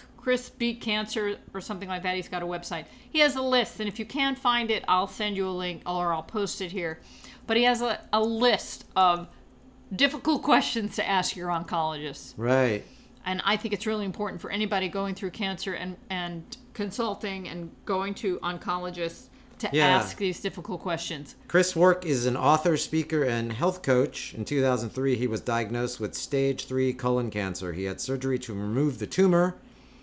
Speaker 1: Beat Cancer or something like that, he's got a website. He has a list, and if you can't find it, I'll send you a link or I'll post it here. But he has a list of difficult questions to ask your oncologist.
Speaker 2: Right.
Speaker 1: And I think it's really important for anybody going through cancer and consulting and going to oncologists to ask these difficult questions.
Speaker 2: Chris Work is an author, speaker, and health coach. In 2003, he was diagnosed with stage 3 colon cancer. He had surgery to remove the tumor.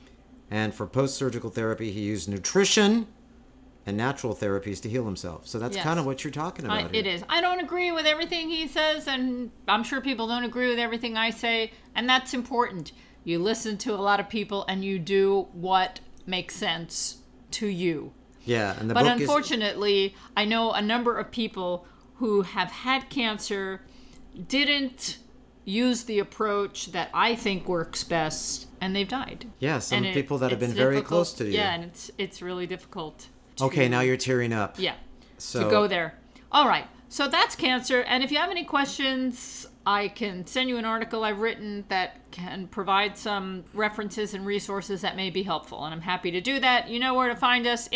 Speaker 2: And for post-surgical therapy, he used nutrition and natural therapies to heal himself. So that's kind of what you're talking about here.
Speaker 1: It is. I don't agree with everything he says, and I'm sure people don't agree with everything I say, and that's important. You listen to a lot of people, and you do what makes sense to you.
Speaker 2: Yeah, and
Speaker 1: but unfortunately, I know a number of people who have had cancer didn't use the approach that I think works best, and they've died.
Speaker 2: Yeah, some people that have been very close to you.
Speaker 1: Yeah, and it's really difficult.
Speaker 2: Okay, now you're tearing up.
Speaker 1: Yeah, to go there. All right, so that's cancer, and if you have any questions, I can send you an article I've written that can provide some references and resources that may be helpful. And I'm happy to do that. You know where to find us,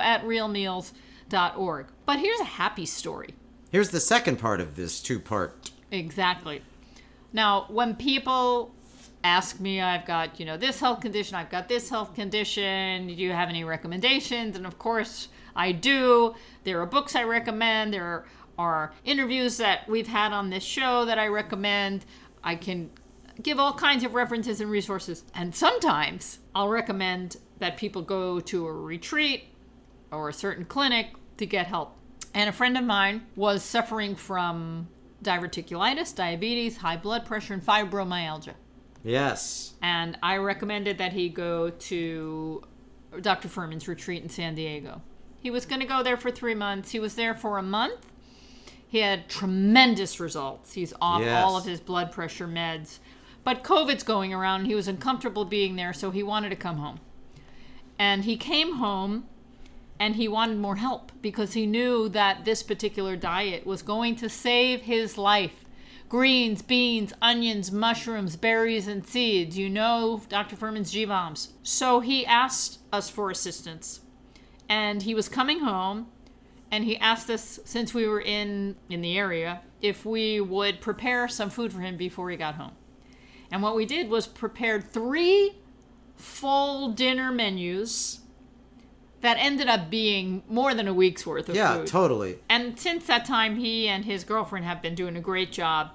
Speaker 1: info@realmeals.org. But here's a happy story.
Speaker 2: Here's the second part of this two-part.
Speaker 1: Exactly. Now, when people ask me, I've got, this health condition, I've got this health condition, do you have any recommendations? And of course, I do. There are books I recommend. There are interviews that we've had on this show that I recommend. I can give all kinds of references and resources. And sometimes I'll recommend that people go to a retreat or a certain clinic to get help. And a friend of mine was suffering from diverticulitis, diabetes, high blood pressure, and fibromyalgia.
Speaker 2: Yes.
Speaker 1: And I recommended that he go to Dr. Furman's retreat in San Diego. He was going to go there for 3 months. He was there for a month. He had tremendous results. He's off all of his blood pressure meds. But COVID's going around, and he was uncomfortable being there, so he wanted to come home. And he came home, and he wanted more help because he knew that this particular diet was going to save his life. Greens, beans, onions, mushrooms, berries, and seeds. Dr. Furman's G-Bombs. So he asked us for assistance. And he was coming home, and he asked us, since we were in the area, if we would prepare some food for him before he got home. And what we did was prepared 3 full dinner menus that ended up being more than a week's worth of food.
Speaker 2: Yeah, totally.
Speaker 1: And since that time, he and his girlfriend have been doing a great job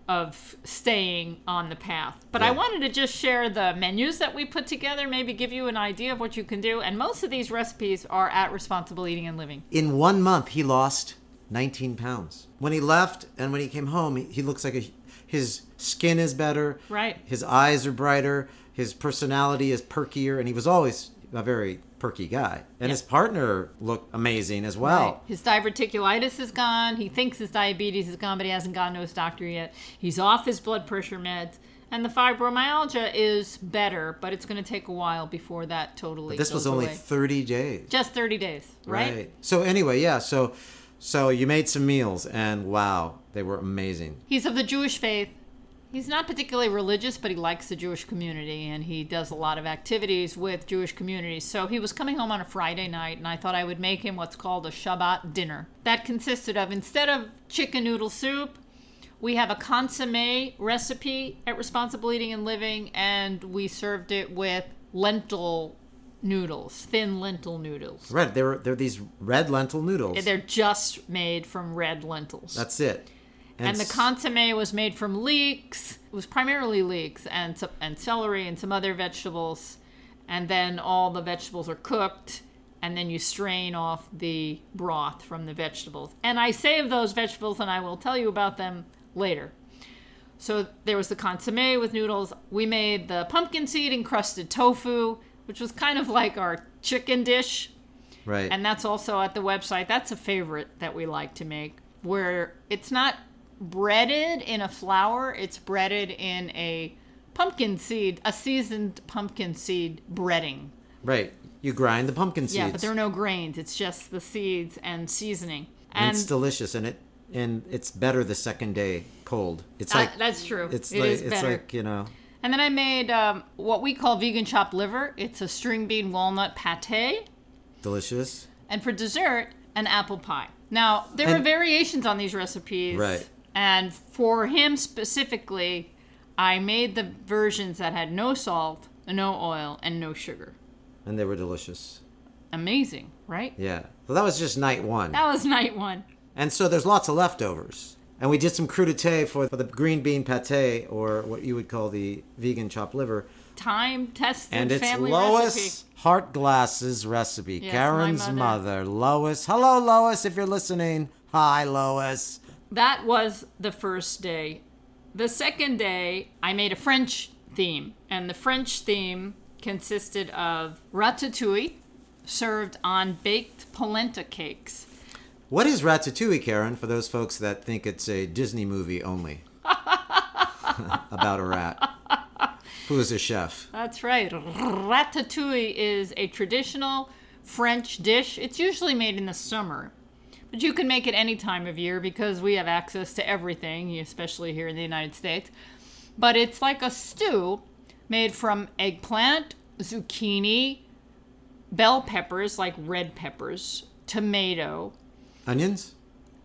Speaker 1: of staying on the path. But
Speaker 2: Yeah.
Speaker 1: I wanted to just share the menus that we put together, maybe give you an idea of what you can do. And most of these recipes are at Responsible Eating and Living.
Speaker 2: In 1 month, he lost 19 pounds. When he left and when he came home, he looks like his skin is better.
Speaker 1: Right.
Speaker 2: His eyes are brighter. His personality is perkier. And he was always a very perky guy. And his partner looked amazing as well.
Speaker 1: Right. His diverticulitis is gone. He thinks his diabetes is gone, but he hasn't gone to his doctor yet. He's off his blood pressure meds. And the fibromyalgia is better, but it's going to take a while before that totally
Speaker 2: This was only
Speaker 1: away.
Speaker 2: 30 days.
Speaker 1: Just 30 days, right?
Speaker 2: So anyway, yeah. So you made some meals, and wow, they were amazing.
Speaker 1: He's of the Jewish faith. He's not particularly religious, but he likes the Jewish community, and he does a lot of activities with Jewish communities. So he was coming home on a Friday night, and I thought I would make him what's called a Shabbat dinner. That consisted of, instead of chicken noodle soup, we have a consommé recipe at Responsible Eating and Living, and we served it with lentil noodles, thin lentil noodles.
Speaker 2: Right, they're these red lentil noodles.
Speaker 1: They're just made from red lentils.
Speaker 2: That's it.
Speaker 1: And the consommé was made from leeks. It was primarily leeks and celery and some other vegetables. And then all the vegetables are cooked. And then you strain off the broth from the vegetables. And I saved those vegetables, and I will tell you about them later. So there was the consommé with noodles. We made the pumpkin seed encrusted tofu, which was kind of like our chicken dish.
Speaker 2: Right.
Speaker 1: And that's also at the website. That's a favorite that we like to make, where it's not breaded in a flour, it's breaded in a pumpkin seed, a seasoned pumpkin seed breading.
Speaker 2: Right. You grind the pumpkin seeds.
Speaker 1: Yeah, but there are no grains. It's just the seeds and seasoning.
Speaker 2: And it's delicious, and it's better the second day cold. It's like
Speaker 1: that's true.
Speaker 2: It's
Speaker 1: better.
Speaker 2: like, you know.
Speaker 1: And then I made what we call vegan chopped liver. It's a string bean walnut pate.
Speaker 2: Delicious.
Speaker 1: And for dessert, an apple pie. Now, there are variations on these recipes.
Speaker 2: Right.
Speaker 1: And for him specifically, I made the versions that had no salt, no oil, and no sugar.
Speaker 2: And they were delicious.
Speaker 1: Amazing, right?
Speaker 2: Yeah. So that was just night one.
Speaker 1: That was night one.
Speaker 2: And so there's lots of leftovers. And we did some crudité for the green bean pate, or what you would call the vegan chopped liver.
Speaker 1: Time-tested
Speaker 2: and it's
Speaker 1: family
Speaker 2: Lois
Speaker 1: recipe.
Speaker 2: Hartglass's recipe.
Speaker 1: Yes,
Speaker 2: Karen's
Speaker 1: my
Speaker 2: mother. Lois. Hello, Lois, if you're listening. Hi, Lois.
Speaker 1: That was the first day. The second day, I made a French theme. And the French theme consisted of ratatouille served on baked polenta cakes.
Speaker 2: What is ratatouille, Karen, for those folks that think it's a Disney movie only? About a rat. Who is a chef?
Speaker 1: That's right. Ratatouille is a traditional French dish. It's usually made in the summer. But you can make it any time of year because we have access to everything, especially here in the United States. But it's like a stew made from eggplant, zucchini, bell peppers, like red peppers, tomato,
Speaker 2: onions,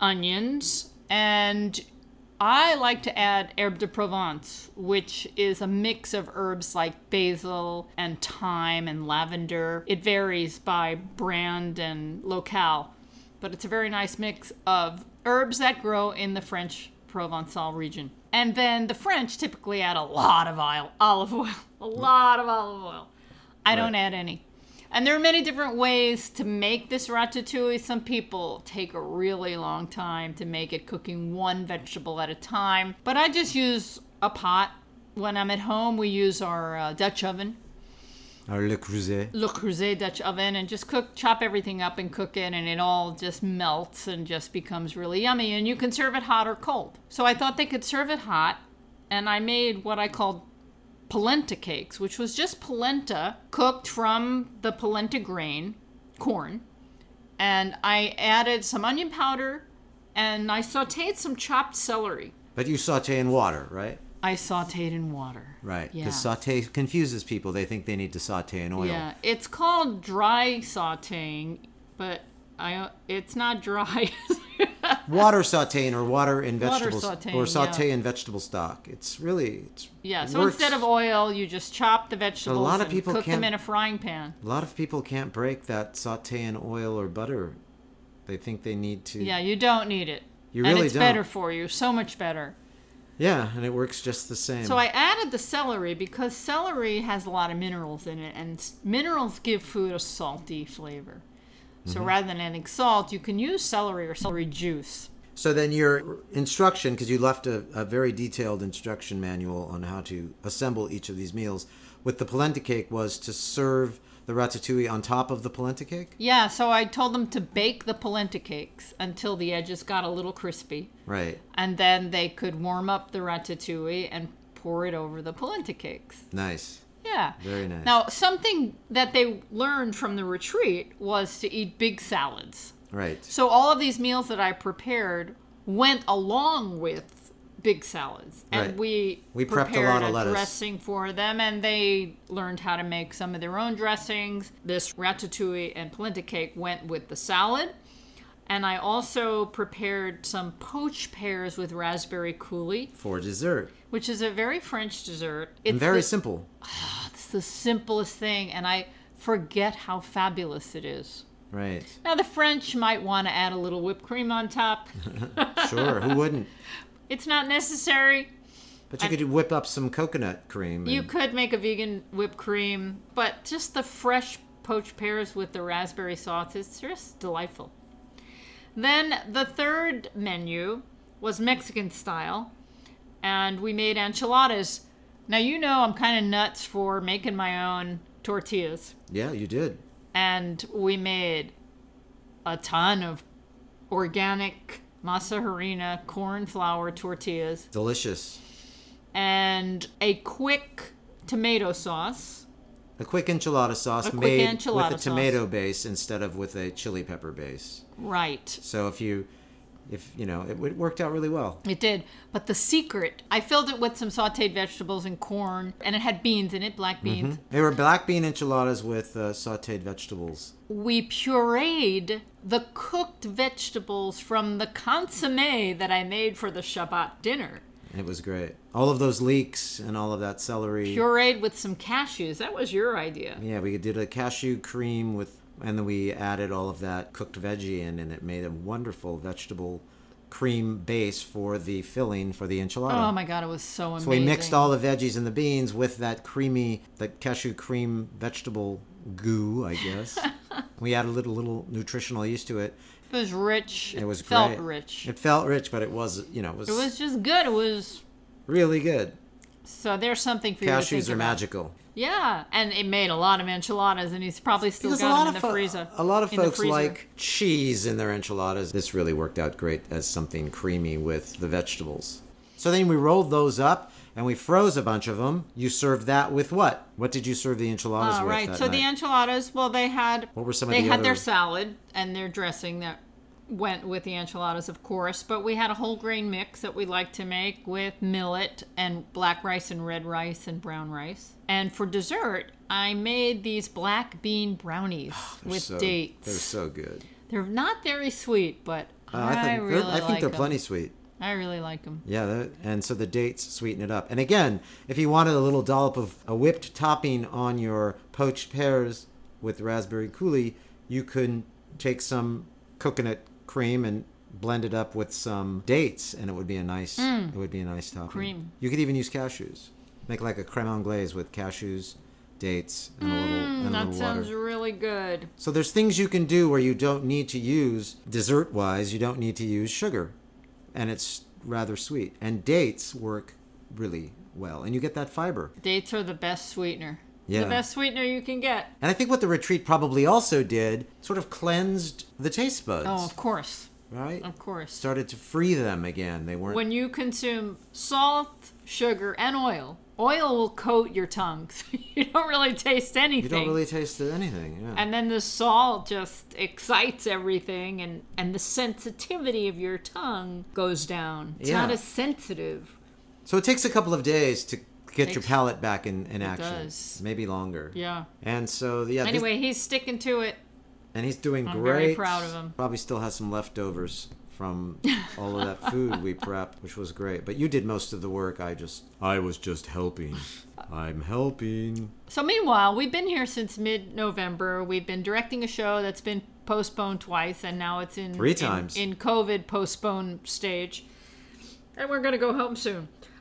Speaker 1: and I like to add herbe de Provence, which is a mix of herbs like basil and thyme and lavender. It varies by brand and locale, but it's a very nice mix of herbs that grow in the French Provençal region. And then the French typically add a lot of olive oil. A lot of olive oil. I don't add any. And there are many different ways to make this ratatouille. Some people take a really long time to make it, cooking one vegetable at a time. But I just use a pot. When I'm at home, we use our Dutch oven.
Speaker 2: Our Le Creuset.
Speaker 1: Le Creuset Dutch oven, and just chop everything up and cook it, and it all just melts and just becomes really yummy. And you can serve it hot or cold. So I thought they could serve it hot, and I made what I called polenta cakes, which was just polenta cooked from the polenta grain, corn. And I added some onion powder, and I sauteed some chopped celery.
Speaker 2: But you saute in water, right?
Speaker 1: I sauteed in water.
Speaker 2: Right,
Speaker 1: Yeah.
Speaker 2: because saute confuses people. They think they need to saute in oil.
Speaker 1: Yeah, it's called dry sauteing, but it's not dry.
Speaker 2: Water sauteing or water in vegetables
Speaker 1: sauteing,
Speaker 2: or saute in vegetable stock.
Speaker 1: So instead of oil, you just chop the vegetables and cook them in a frying pan.
Speaker 2: A lot of people can't break that saute in oil or butter. They think they need to.
Speaker 1: Yeah, you don't need it.
Speaker 2: You really
Speaker 1: and it's
Speaker 2: don't.
Speaker 1: better for you, so much better.
Speaker 2: Yeah, and it works just the same.
Speaker 1: So I added the celery because celery has a lot of minerals in it, and minerals give food a salty flavor. So rather than adding salt, you can use celery or celery juice.
Speaker 2: So then your instruction, because you left a very detailed instruction manual on how to assemble each of these meals, with the polenta cake was to serve the ratatouille on top of the polenta cake?
Speaker 1: Yeah, so I told them to bake the polenta cakes until the edges got a little crispy.
Speaker 2: Right.
Speaker 1: And then they could warm up the ratatouille and pour it over the polenta cakes.
Speaker 2: Nice.
Speaker 1: Yeah.
Speaker 2: Very nice.
Speaker 1: Now, something that they learned from the retreat was to eat big salads.
Speaker 2: Right.
Speaker 1: So all of these meals that I prepared went along with big salads. And
Speaker 2: we prepped
Speaker 1: prepared
Speaker 2: a lot of lettuce
Speaker 1: dressing for them, and they learned how to make some of their own dressings. This ratatouille and polenta cake went with the salad. And I also prepared some poached pears with raspberry coulis.
Speaker 2: For dessert.
Speaker 1: Which is a very French dessert.
Speaker 2: It's very simple.
Speaker 1: It's the simplest thing, and I forget how fabulous it is.
Speaker 2: Right.
Speaker 1: Now, the French might want to add a little whipped cream on top.
Speaker 2: Sure, who wouldn't?
Speaker 1: It's not necessary.
Speaker 2: But you could whip up some coconut cream.
Speaker 1: You could make a vegan whipped cream, but just the fresh poached pears with the raspberry sauce is just delightful. Then the third menu was Mexican style, and we made enchiladas. Now, you know I'm kind of nuts for making my own tortillas.
Speaker 2: Yeah, you did.
Speaker 1: And we made a ton of organic masa harina, corn flour tortillas.
Speaker 2: Delicious.
Speaker 1: And a quick tomato sauce.
Speaker 2: A quick enchilada sauce made with a tomato base instead of with a chili pepper base.
Speaker 1: Right.
Speaker 2: So if you know, it worked out really well.
Speaker 1: It did. But the secret, I filled it with some sauteed vegetables and corn, and it had beans in it, black beans.
Speaker 2: Mm-hmm. They were black bean enchiladas with sauteed vegetables.
Speaker 1: We pureed the cooked vegetables from the consommé that I made for the Shabbat dinner.
Speaker 2: It was great. All of those leeks and all of that celery.
Speaker 1: Pureed with some cashews. That was your idea.
Speaker 2: Yeah, we did a cashew cream and then we added all of that cooked veggie in, and it made a wonderful vegetable cream base for the filling for the enchilada.
Speaker 1: Oh my God, it was so amazing.
Speaker 2: So we mixed all the veggies and the beans with that cashew cream vegetable goo, I guess. We added a little nutritional yeast to it.
Speaker 1: It was rich.
Speaker 2: It was
Speaker 1: felt
Speaker 2: great.
Speaker 1: rich.
Speaker 2: It felt rich, but it was, It
Speaker 1: was just good. It was
Speaker 2: really good.
Speaker 1: So there's something for you to think about.
Speaker 2: Cashews are magical.
Speaker 1: Yeah, and it made a lot of enchiladas, and he's probably still got them in the freezer.
Speaker 2: A lot of folks like cheese in their enchiladas. This really worked out great as something creamy with the vegetables. So then we rolled those up, and we froze a bunch of them. You served that with what? What did you serve the enchiladas with
Speaker 1: right.
Speaker 2: that
Speaker 1: So
Speaker 2: night?
Speaker 1: The enchiladas, well, they had...
Speaker 2: What were some
Speaker 1: of
Speaker 2: the
Speaker 1: They had
Speaker 2: other...
Speaker 1: their salad and their dressing that went with the enchiladas, of course, but we had a whole grain mix that we like to make with millet and black rice and red rice and brown rice. And for dessert, I made these black bean brownies with dates.
Speaker 2: They're so good.
Speaker 1: They're not very sweet, but I think
Speaker 2: they're plenty sweet.
Speaker 1: I really like them.
Speaker 2: Yeah, and so the dates sweeten it up. And again, if you wanted a little dollop of a whipped topping on your poached pears with raspberry coulis, you could take some coconut cream and blend it up with some dates, and it would be a nice topping.
Speaker 1: Cream.
Speaker 2: You could even use cashews. Make like a creme anglaise with cashews, dates, and a little water.
Speaker 1: That sounds really good.
Speaker 2: So there's things you can do where you don't need to use, dessert-wise, you don't need to use sugar. And it's rather sweet. And dates work really well. And you get that fiber.
Speaker 1: Dates are the best sweetener.
Speaker 2: Yeah.
Speaker 1: The best sweetener you can get.
Speaker 2: And I think what the retreat probably also did, sort of cleansed the taste buds.
Speaker 1: Oh, of course.
Speaker 2: Right?
Speaker 1: Of course.
Speaker 2: Started to free them again. They weren't...
Speaker 1: When you consume salt, sugar, and oil will coat your tongue. So you don't really taste anything.
Speaker 2: You don't really taste anything, yeah.
Speaker 1: And then the salt just excites everything, and the sensitivity of your tongue goes down. It's not as sensitive.
Speaker 2: So it takes a couple of days to get your palate back in action.
Speaker 1: It does.
Speaker 2: Maybe longer.
Speaker 1: Yeah.
Speaker 2: And so,
Speaker 1: Anyway, he's sticking to it.
Speaker 2: And he's doing great.
Speaker 1: I'm very proud of him.
Speaker 2: Probably still has some leftovers from all of that food we prepped, which was great. But you did most of the work. I was just helping. I'm helping.
Speaker 1: So meanwhile, we've been here since mid-November. We've been directing a show that's been postponed twice, and now it's in
Speaker 2: 3 times
Speaker 1: in COVID postponed stage. And we're going to go home soon.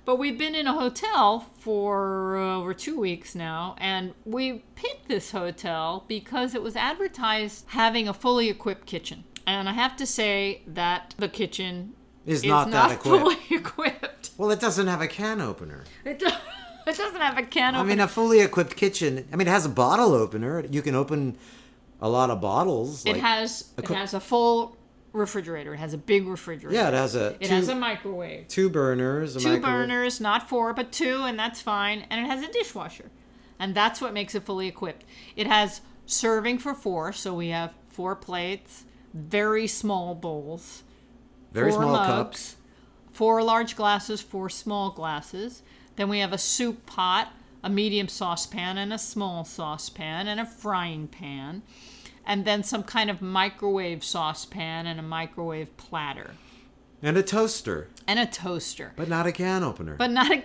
Speaker 1: But we've been in a hotel for over 2 weeks now, and we picked this hotel because it was advertised having a fully equipped kitchen. And I have to say that the kitchen is not fully equipped.
Speaker 2: Well, it doesn't have a can opener.
Speaker 1: It doesn't have a can opener.
Speaker 2: I mean, a fully equipped kitchen, it has a bottle opener. You can open a lot of bottles.
Speaker 1: It has a full refrigerator. It has a big refrigerator.
Speaker 2: Yeah, it has a
Speaker 1: microwave.
Speaker 2: 2 burners.
Speaker 1: Two burners, not 4, but 2, and that's fine. And it has a dishwasher. And that's what makes it fully equipped. It has serving for 4, so we have 4 plates, very small bowls,
Speaker 2: very
Speaker 1: 4
Speaker 2: small
Speaker 1: mugs,
Speaker 2: cups,
Speaker 1: 4 large glasses, 4 small glasses. Then we have a soup pot, a medium saucepan, and a small saucepan, and a frying pan. And then some kind of microwave saucepan and a microwave platter.
Speaker 2: And a toaster.
Speaker 1: But
Speaker 2: not a can opener.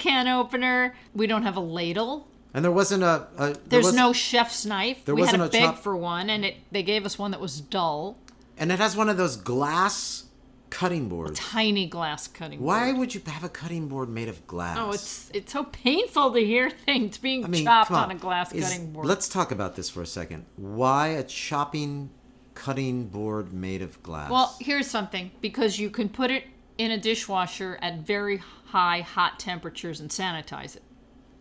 Speaker 1: We don't have a ladle.
Speaker 2: And there wasn't
Speaker 1: There's no chef's knife. We had to beg for one, and they gave us one that was dull.
Speaker 2: And it has one of those glass cutting boards.
Speaker 1: A tiny glass cutting board.
Speaker 2: Why would you have a cutting board made of glass?
Speaker 1: Oh, it's so painful to hear things being chopped on a glass cutting board.
Speaker 2: Let's talk about this for a second. Why a cutting board made of glass?
Speaker 1: Well, here's something. Because you can put it in a dishwasher at very high hot temperatures and sanitize it.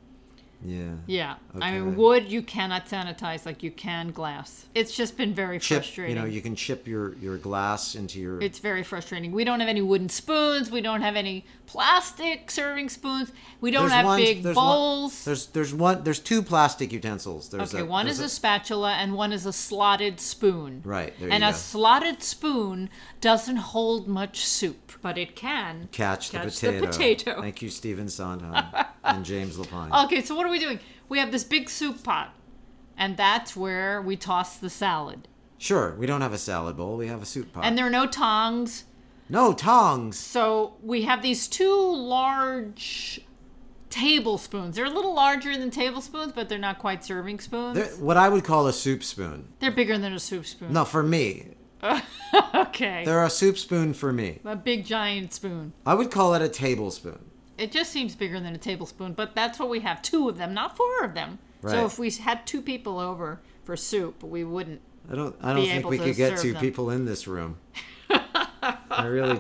Speaker 1: Yeah. Okay. I mean, wood you cannot sanitize like you can glass. It's just been very frustrating.
Speaker 2: You can chip your glass into your...
Speaker 1: It's very frustrating. We don't have any wooden spoons. We don't have any plastic serving spoons. We don't have big bowls.
Speaker 2: There's 2 plastic utensils.
Speaker 1: One is a spatula and one is a slotted spoon.
Speaker 2: Right, there you
Speaker 1: go.
Speaker 2: And
Speaker 1: a slotted spoon doesn't hold much soup, but it can
Speaker 2: catch the potato. Thank you, Stephen Sondheim and James Lapine.
Speaker 1: Okay, so what are we doing? We have this big soup pot, and that's where we toss the salad.
Speaker 2: Sure, we don't have a salad bowl. We have a soup pot.
Speaker 1: And there are no tongs.
Speaker 2: No tongs.
Speaker 1: So we have these 2 large tablespoons. They're a little larger than tablespoons, but they're not quite serving spoons.
Speaker 2: They're what I would call a soup spoon.
Speaker 1: They're bigger than a soup spoon.
Speaker 2: No, for me.
Speaker 1: Okay.
Speaker 2: They're a soup spoon for me.
Speaker 1: A big giant spoon.
Speaker 2: I would call it a tablespoon.
Speaker 1: It just seems bigger than a tablespoon, but that's what we have. 2 of them, not 4 of them. Right. So if we had 2 people over for soup, we wouldn't.
Speaker 2: I don't think we could get 2 people in this room. I really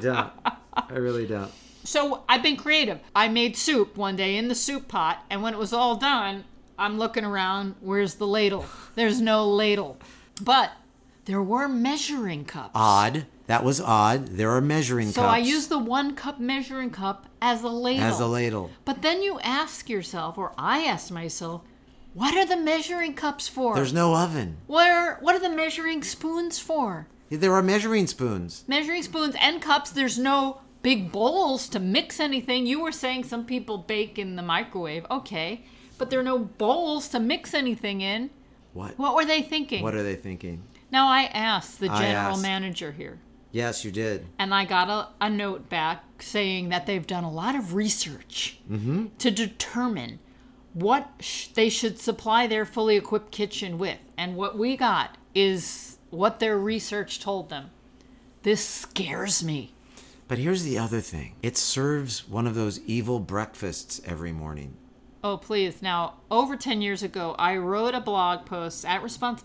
Speaker 2: don't.
Speaker 1: So I've been creative. I made soup one day in the soup pot, and when it was all done, I'm looking around. Where's the ladle? There's no ladle. But there were measuring cups.
Speaker 2: Odd. That was odd. There are measuring cups.
Speaker 1: So I used the 1 cup measuring cup as a ladle. But then you ask yourself, or I asked myself, what are the measuring cups for?
Speaker 2: There's no oven.
Speaker 1: What are the measuring spoons for?
Speaker 2: There are measuring spoons.
Speaker 1: Measuring spoons and cups. There's no big bowls to mix anything. You were saying some people bake in the microwave. Okay. But there are no bowls to mix anything in.
Speaker 2: What?
Speaker 1: What were they thinking?
Speaker 2: What are they thinking?
Speaker 1: Now, I asked the general manager here.
Speaker 2: Yes, you did.
Speaker 1: And I got a note back saying that they've done a lot of research to determine what they should supply their fully equipped kitchen with. And what we got is what their research told them. This scares me.
Speaker 2: But here's the other thing. It serves one of those evil breakfasts every morning.
Speaker 1: Oh, please. Now, over 10 years ago, I wrote a blog post at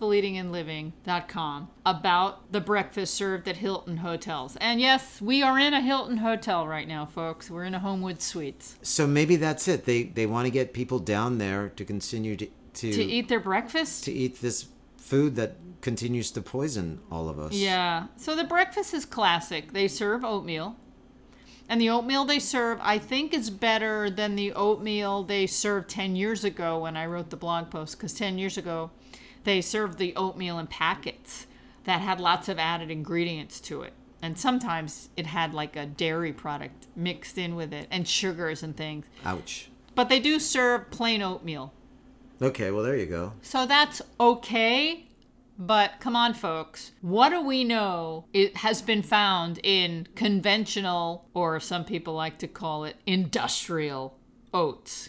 Speaker 1: responsibleeatingandliving.com about the breakfast served at Hilton hotels. And yes, we are in a Hilton hotel right now, folks. We're in a Homewood Suites.
Speaker 2: So maybe that's it. They want to get people down there to continue to
Speaker 1: eat their breakfast?
Speaker 2: To eat this food that continues to poison all of us.
Speaker 1: Yeah. So the breakfast is classic. They serve oatmeal. And the oatmeal they serve, I think, is better than the oatmeal they served 10 years ago when I wrote the blog post. Because 10 years ago, they served the oatmeal in packets that had lots of added ingredients to it. And sometimes it had like a dairy product mixed in with it and sugars and things.
Speaker 2: Ouch.
Speaker 1: But they do serve plain oatmeal.
Speaker 2: Okay, well, there you go.
Speaker 1: So that's okay. But come on, folks. What do we know it has been found in conventional, or some people like to call it industrial, oats?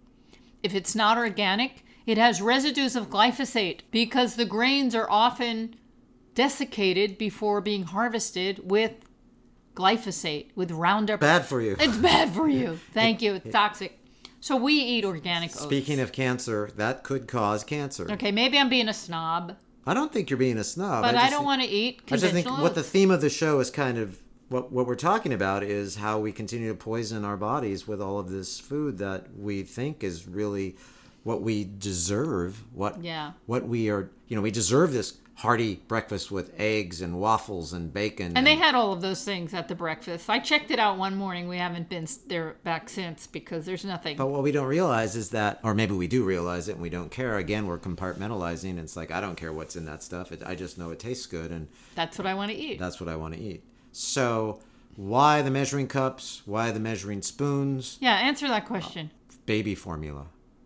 Speaker 1: If it's not organic, it has residues of glyphosate because the grains are often desiccated before being harvested with glyphosate, with Roundup.
Speaker 2: Bad for you.
Speaker 1: It's bad for you. Thank you. It's toxic. So we eat organic oats.
Speaker 2: Speaking of cancer, that could cause cancer.
Speaker 1: Okay, maybe I'm being a snob.
Speaker 2: I don't think you're being a snob.
Speaker 1: But I don't want to eat conventional
Speaker 2: I just think what the theme of the show is kind of, what we're talking about is how we continue to poison our bodies with all of this food that we think is really what we deserve. What we are, we deserve this hearty breakfast with eggs and waffles and bacon.
Speaker 1: And they had all of those things at the breakfast. I checked it out one morning. We haven't been there back since because there's nothing.
Speaker 2: But what we don't realize is that, or maybe we do realize it and we don't care. Again, we're compartmentalizing. It's like, I don't care what's in that stuff. I just know it tastes good. And
Speaker 1: that's what I want to eat.
Speaker 2: That's what I want to eat. So why the measuring cups? Why the measuring spoons?
Speaker 1: Yeah, answer that question.
Speaker 2: Baby formula.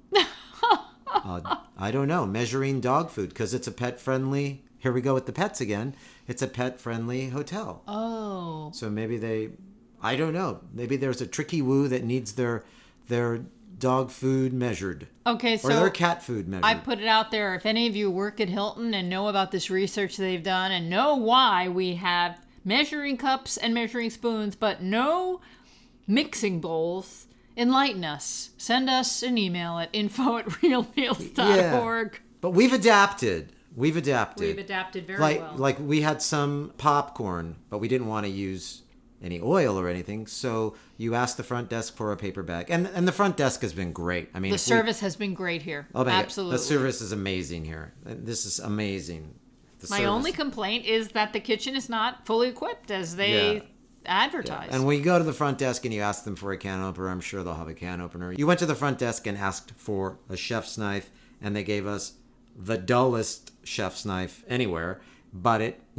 Speaker 2: I don't know. Measuring dog food because it's a pet-friendly. Here we go with the pets again. It's a pet-friendly hotel.
Speaker 1: Oh.
Speaker 2: So maybe I don't know. Maybe there's a tricky woo that needs their dog food measured.
Speaker 1: Okay, so
Speaker 2: or their cat food measured.
Speaker 1: I put it out there. If any of you work at Hilton and know about this research they've done and know why we have measuring cups and measuring spoons, but no mixing bowls, enlighten us. Send us an email at info@realmeals.org.
Speaker 2: Yeah, but we've adapted. We've adapted
Speaker 1: very well.
Speaker 2: Like we had some popcorn, but we didn't want to use any oil or anything. So you asked the front desk for a paper bag. And the front desk has been great. I mean,
Speaker 1: the service has been great here.
Speaker 2: Oh,
Speaker 1: absolutely.
Speaker 2: The service is amazing here. This is amazing.
Speaker 1: My only complaint is that the kitchen is not fully equipped as they advertise.
Speaker 2: Yeah. And when you go to the front desk and you ask them for a can opener, I'm sure they'll have a can opener. You went to the front desk and asked for a chef's knife, and they gave us the dullest chef's knife anywhere. But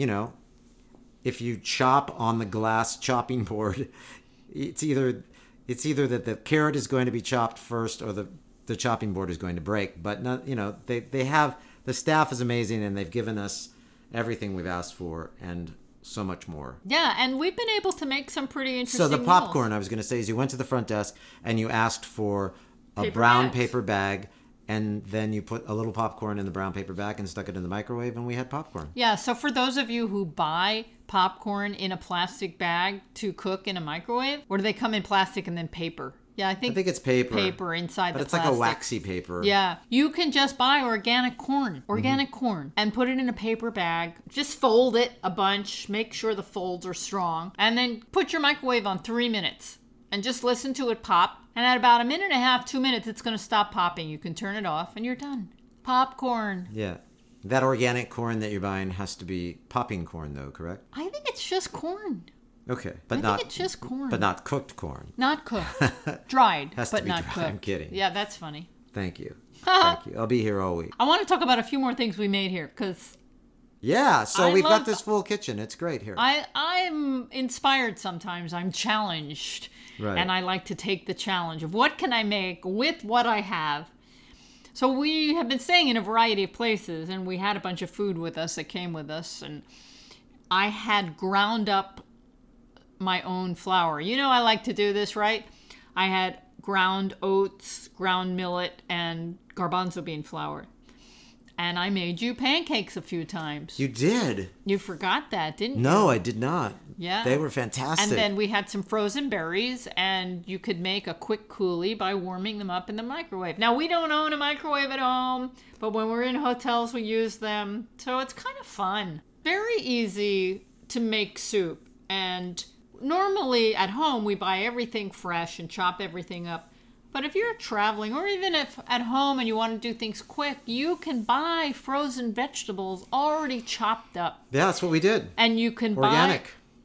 Speaker 2: if you chop on the glass chopping board, it's either that the carrot is going to be chopped first or the chopping board is going to break. But not, they have, the staff is amazing and they've given us everything we've asked for and so much more.
Speaker 1: Yeah, and we've been able to make some pretty interesting
Speaker 2: So the popcorn,
Speaker 1: meals.
Speaker 2: I was going to say, is you went to the front desk and you asked for a brown paper bag, and then you put a little popcorn in the brown paper bag and stuck it in the microwave, and we had popcorn.
Speaker 1: Yeah, so for those of you who buy popcorn in a plastic bag to cook in a microwave, or do they come in plastic and then paper? Yeah, I think
Speaker 2: it's paper.
Speaker 1: Paper inside
Speaker 2: but
Speaker 1: the
Speaker 2: plastic. But it's like a waxy paper.
Speaker 1: Yeah. You can just buy organic corn, and put it in a paper bag. Just fold it a bunch. Make sure the folds are strong. And then put your microwave on 3 minutes. And just listen to it pop. And at about 1.5 minutes, 2 minutes, it's going to stop popping. You can turn it off and you're done. Popcorn.
Speaker 2: Yeah. That organic corn that you're buying has to be popping corn, though, correct?
Speaker 1: I think it's just corn.
Speaker 2: Okay,
Speaker 1: I think it's just corn.
Speaker 2: But not cooked corn.
Speaker 1: Not cooked. Dried,
Speaker 2: has
Speaker 1: but
Speaker 2: to be
Speaker 1: not
Speaker 2: dry.
Speaker 1: cooked.
Speaker 2: I'm kidding.
Speaker 1: Yeah, that's funny.
Speaker 2: Thank you. Thank you. I'll be here all week.
Speaker 1: I want to talk about a few more things we made here, because...
Speaker 2: Yeah, so we've got this full kitchen. It's great here.
Speaker 1: I'm inspired sometimes. I'm challenged.
Speaker 2: Right.
Speaker 1: And I like to take the challenge of what can I make with what I have. So we have been staying in a variety of places, and we had a bunch of food with us that came with us, and I had ground up my own flour. I like to do this, right? I had ground oats, ground millet, and garbanzo bean flour. And I made you pancakes a few times.
Speaker 2: You did?
Speaker 1: You forgot that, didn't you?
Speaker 2: No, I did not.
Speaker 1: Yeah.
Speaker 2: They were fantastic.
Speaker 1: And then we had some frozen berries, and you could make a quick coulis by warming them up in the microwave. Now, we don't own a microwave at home, but when we're in hotels, we use them. So it's kind of fun. Very easy to make soup. And normally at home, we buy everything fresh and chop everything up. But if you're traveling, or even if at home and you want to do things quick, you can buy frozen vegetables already chopped up.
Speaker 2: Yeah, that's what we did.
Speaker 1: And you can
Speaker 2: buy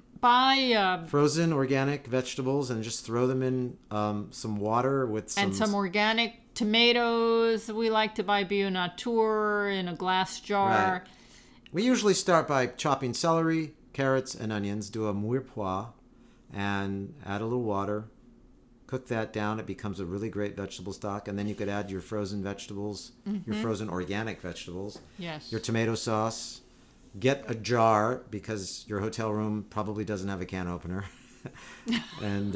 Speaker 1: frozen
Speaker 2: organic vegetables and just throw them in some water with
Speaker 1: some organic tomatoes. We like to buy Bio Nature in a glass jar.
Speaker 2: Right. We usually start by chopping celery, carrots, and onions, do a mirepoix, and add a little water. Cook that down. It becomes a really great vegetable stock. And then you could add your frozen vegetables, your frozen organic vegetables.
Speaker 1: Yes.
Speaker 2: Your tomato sauce. Get a jar because your hotel room probably doesn't have a can opener. and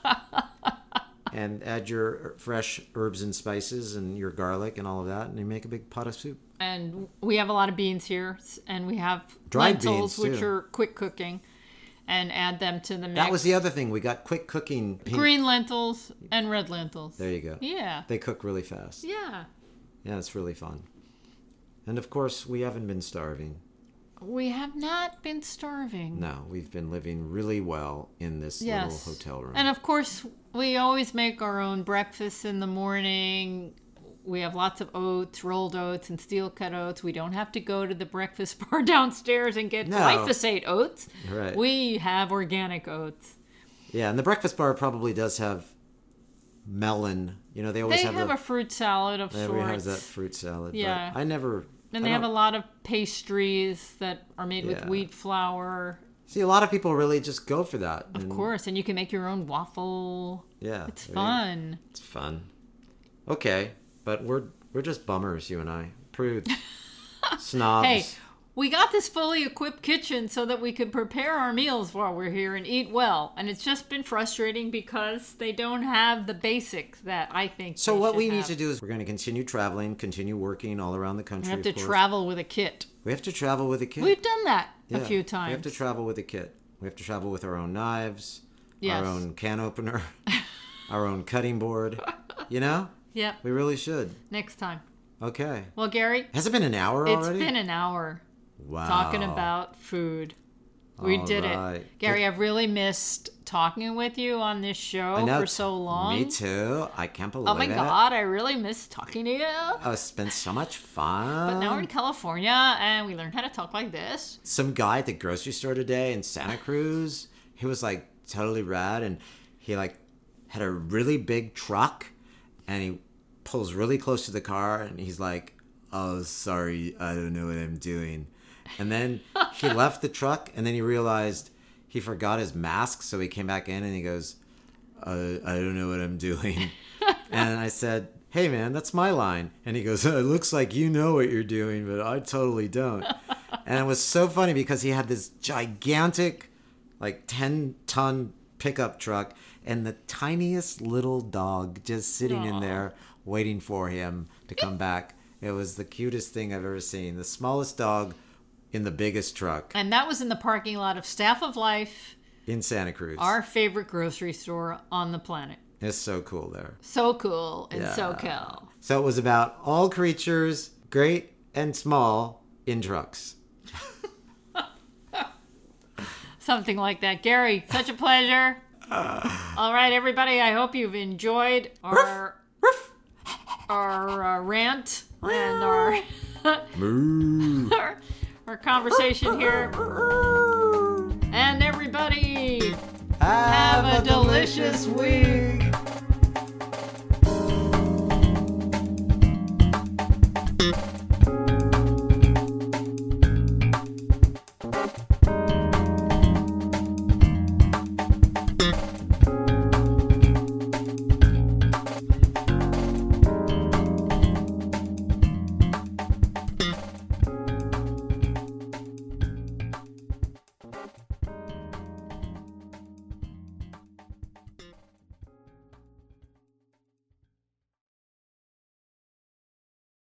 Speaker 2: add your fresh herbs and spices and your garlic and all of that. And you make a big pot of soup.
Speaker 1: And we have a lot of beans here. And we have
Speaker 2: dried
Speaker 1: lentils,
Speaker 2: beans,
Speaker 1: which are quick cooking. and add them to the mix.
Speaker 2: That was the other thing. We got quick cooking.
Speaker 1: Green lentils and red lentils.
Speaker 2: There you go.
Speaker 1: Yeah.
Speaker 2: They cook really fast.
Speaker 1: Yeah.
Speaker 2: Yeah, it's really fun. And of course, we haven't been starving.
Speaker 1: We have not been starving.
Speaker 2: No, we've been living really well in this little hotel room.
Speaker 1: And of course, we always make our own breakfast in the morning. We have lots of oats, rolled oats, and steel-cut oats. We don't have to go to the breakfast bar downstairs and get glyphosate oats.
Speaker 2: Right.
Speaker 1: We have organic oats.
Speaker 2: Yeah, and the breakfast bar probably does have melon. You know, they always have
Speaker 1: a fruit salad of sorts.
Speaker 2: Everybody has that fruit salad.
Speaker 1: Yeah.
Speaker 2: But I never...
Speaker 1: And they have a lot of pastries that are made with wheat flour.
Speaker 2: See, a lot of people really just go for that.
Speaker 1: Of course, and you can make your own waffle.
Speaker 2: Yeah.
Speaker 1: It's fun.
Speaker 2: It's fun. Okay, but we're just bummers, you and I. Prudes. Snobs.
Speaker 1: Hey, we got this fully equipped kitchen so that we could prepare our meals while we're here and eat well. And it's just been frustrating because they don't have the basics that I think
Speaker 2: So what we need to do is we're going to continue traveling, continue working all around the country.
Speaker 1: We have to travel with a kit.
Speaker 2: We have to travel with a kit.
Speaker 1: We've done that a few times.
Speaker 2: We have to travel with a kit. We have to travel with our own knives, our own can opener, our own cutting board. You know?
Speaker 1: Yeah.
Speaker 2: We really should.
Speaker 1: Next time.
Speaker 2: Okay.
Speaker 1: Well, Gary.
Speaker 2: Has it been an hour already?
Speaker 1: It's been an hour.
Speaker 2: Wow.
Speaker 1: Talking about food. We did it. Gary, I've really missed talking with you on this show for so long.
Speaker 2: Me too. I can't believe it.
Speaker 1: Oh my God, I really miss talking to you.
Speaker 2: Oh, it's been so much fun.
Speaker 1: But now we're in California and we learned how to talk like this.
Speaker 2: Some guy at the grocery store today in Santa Cruz, he was like totally rad, and he like had a really big truck, and he pulls really close to the car, and he's like, "Oh, sorry, I don't know what I'm doing." And then he left the truck, and then he realized he forgot his mask, so he came back in and he goes, I don't know what I'm doing. And I said, "Hey man, that's my line." And he goes, "It looks like you know what you're doing, but I totally don't." And it was so funny because he had this gigantic, like 10-ton pickup truck and the tiniest little dog just sitting in there waiting for him to come back. It was the cutest thing I've ever seen. The smallest dog in the biggest truck.
Speaker 1: And that was in the parking lot of Staff of Life.
Speaker 2: In Santa Cruz.
Speaker 1: Our favorite grocery store on the planet.
Speaker 2: It's so cool there.
Speaker 1: So cool in SoCal.
Speaker 2: So it was about all creatures, great and small, in trucks.
Speaker 1: Something like that. Gary, such a pleasure. All right, everybody. I hope you've enjoyed our rant and our conversation here. And everybody, have a delicious week.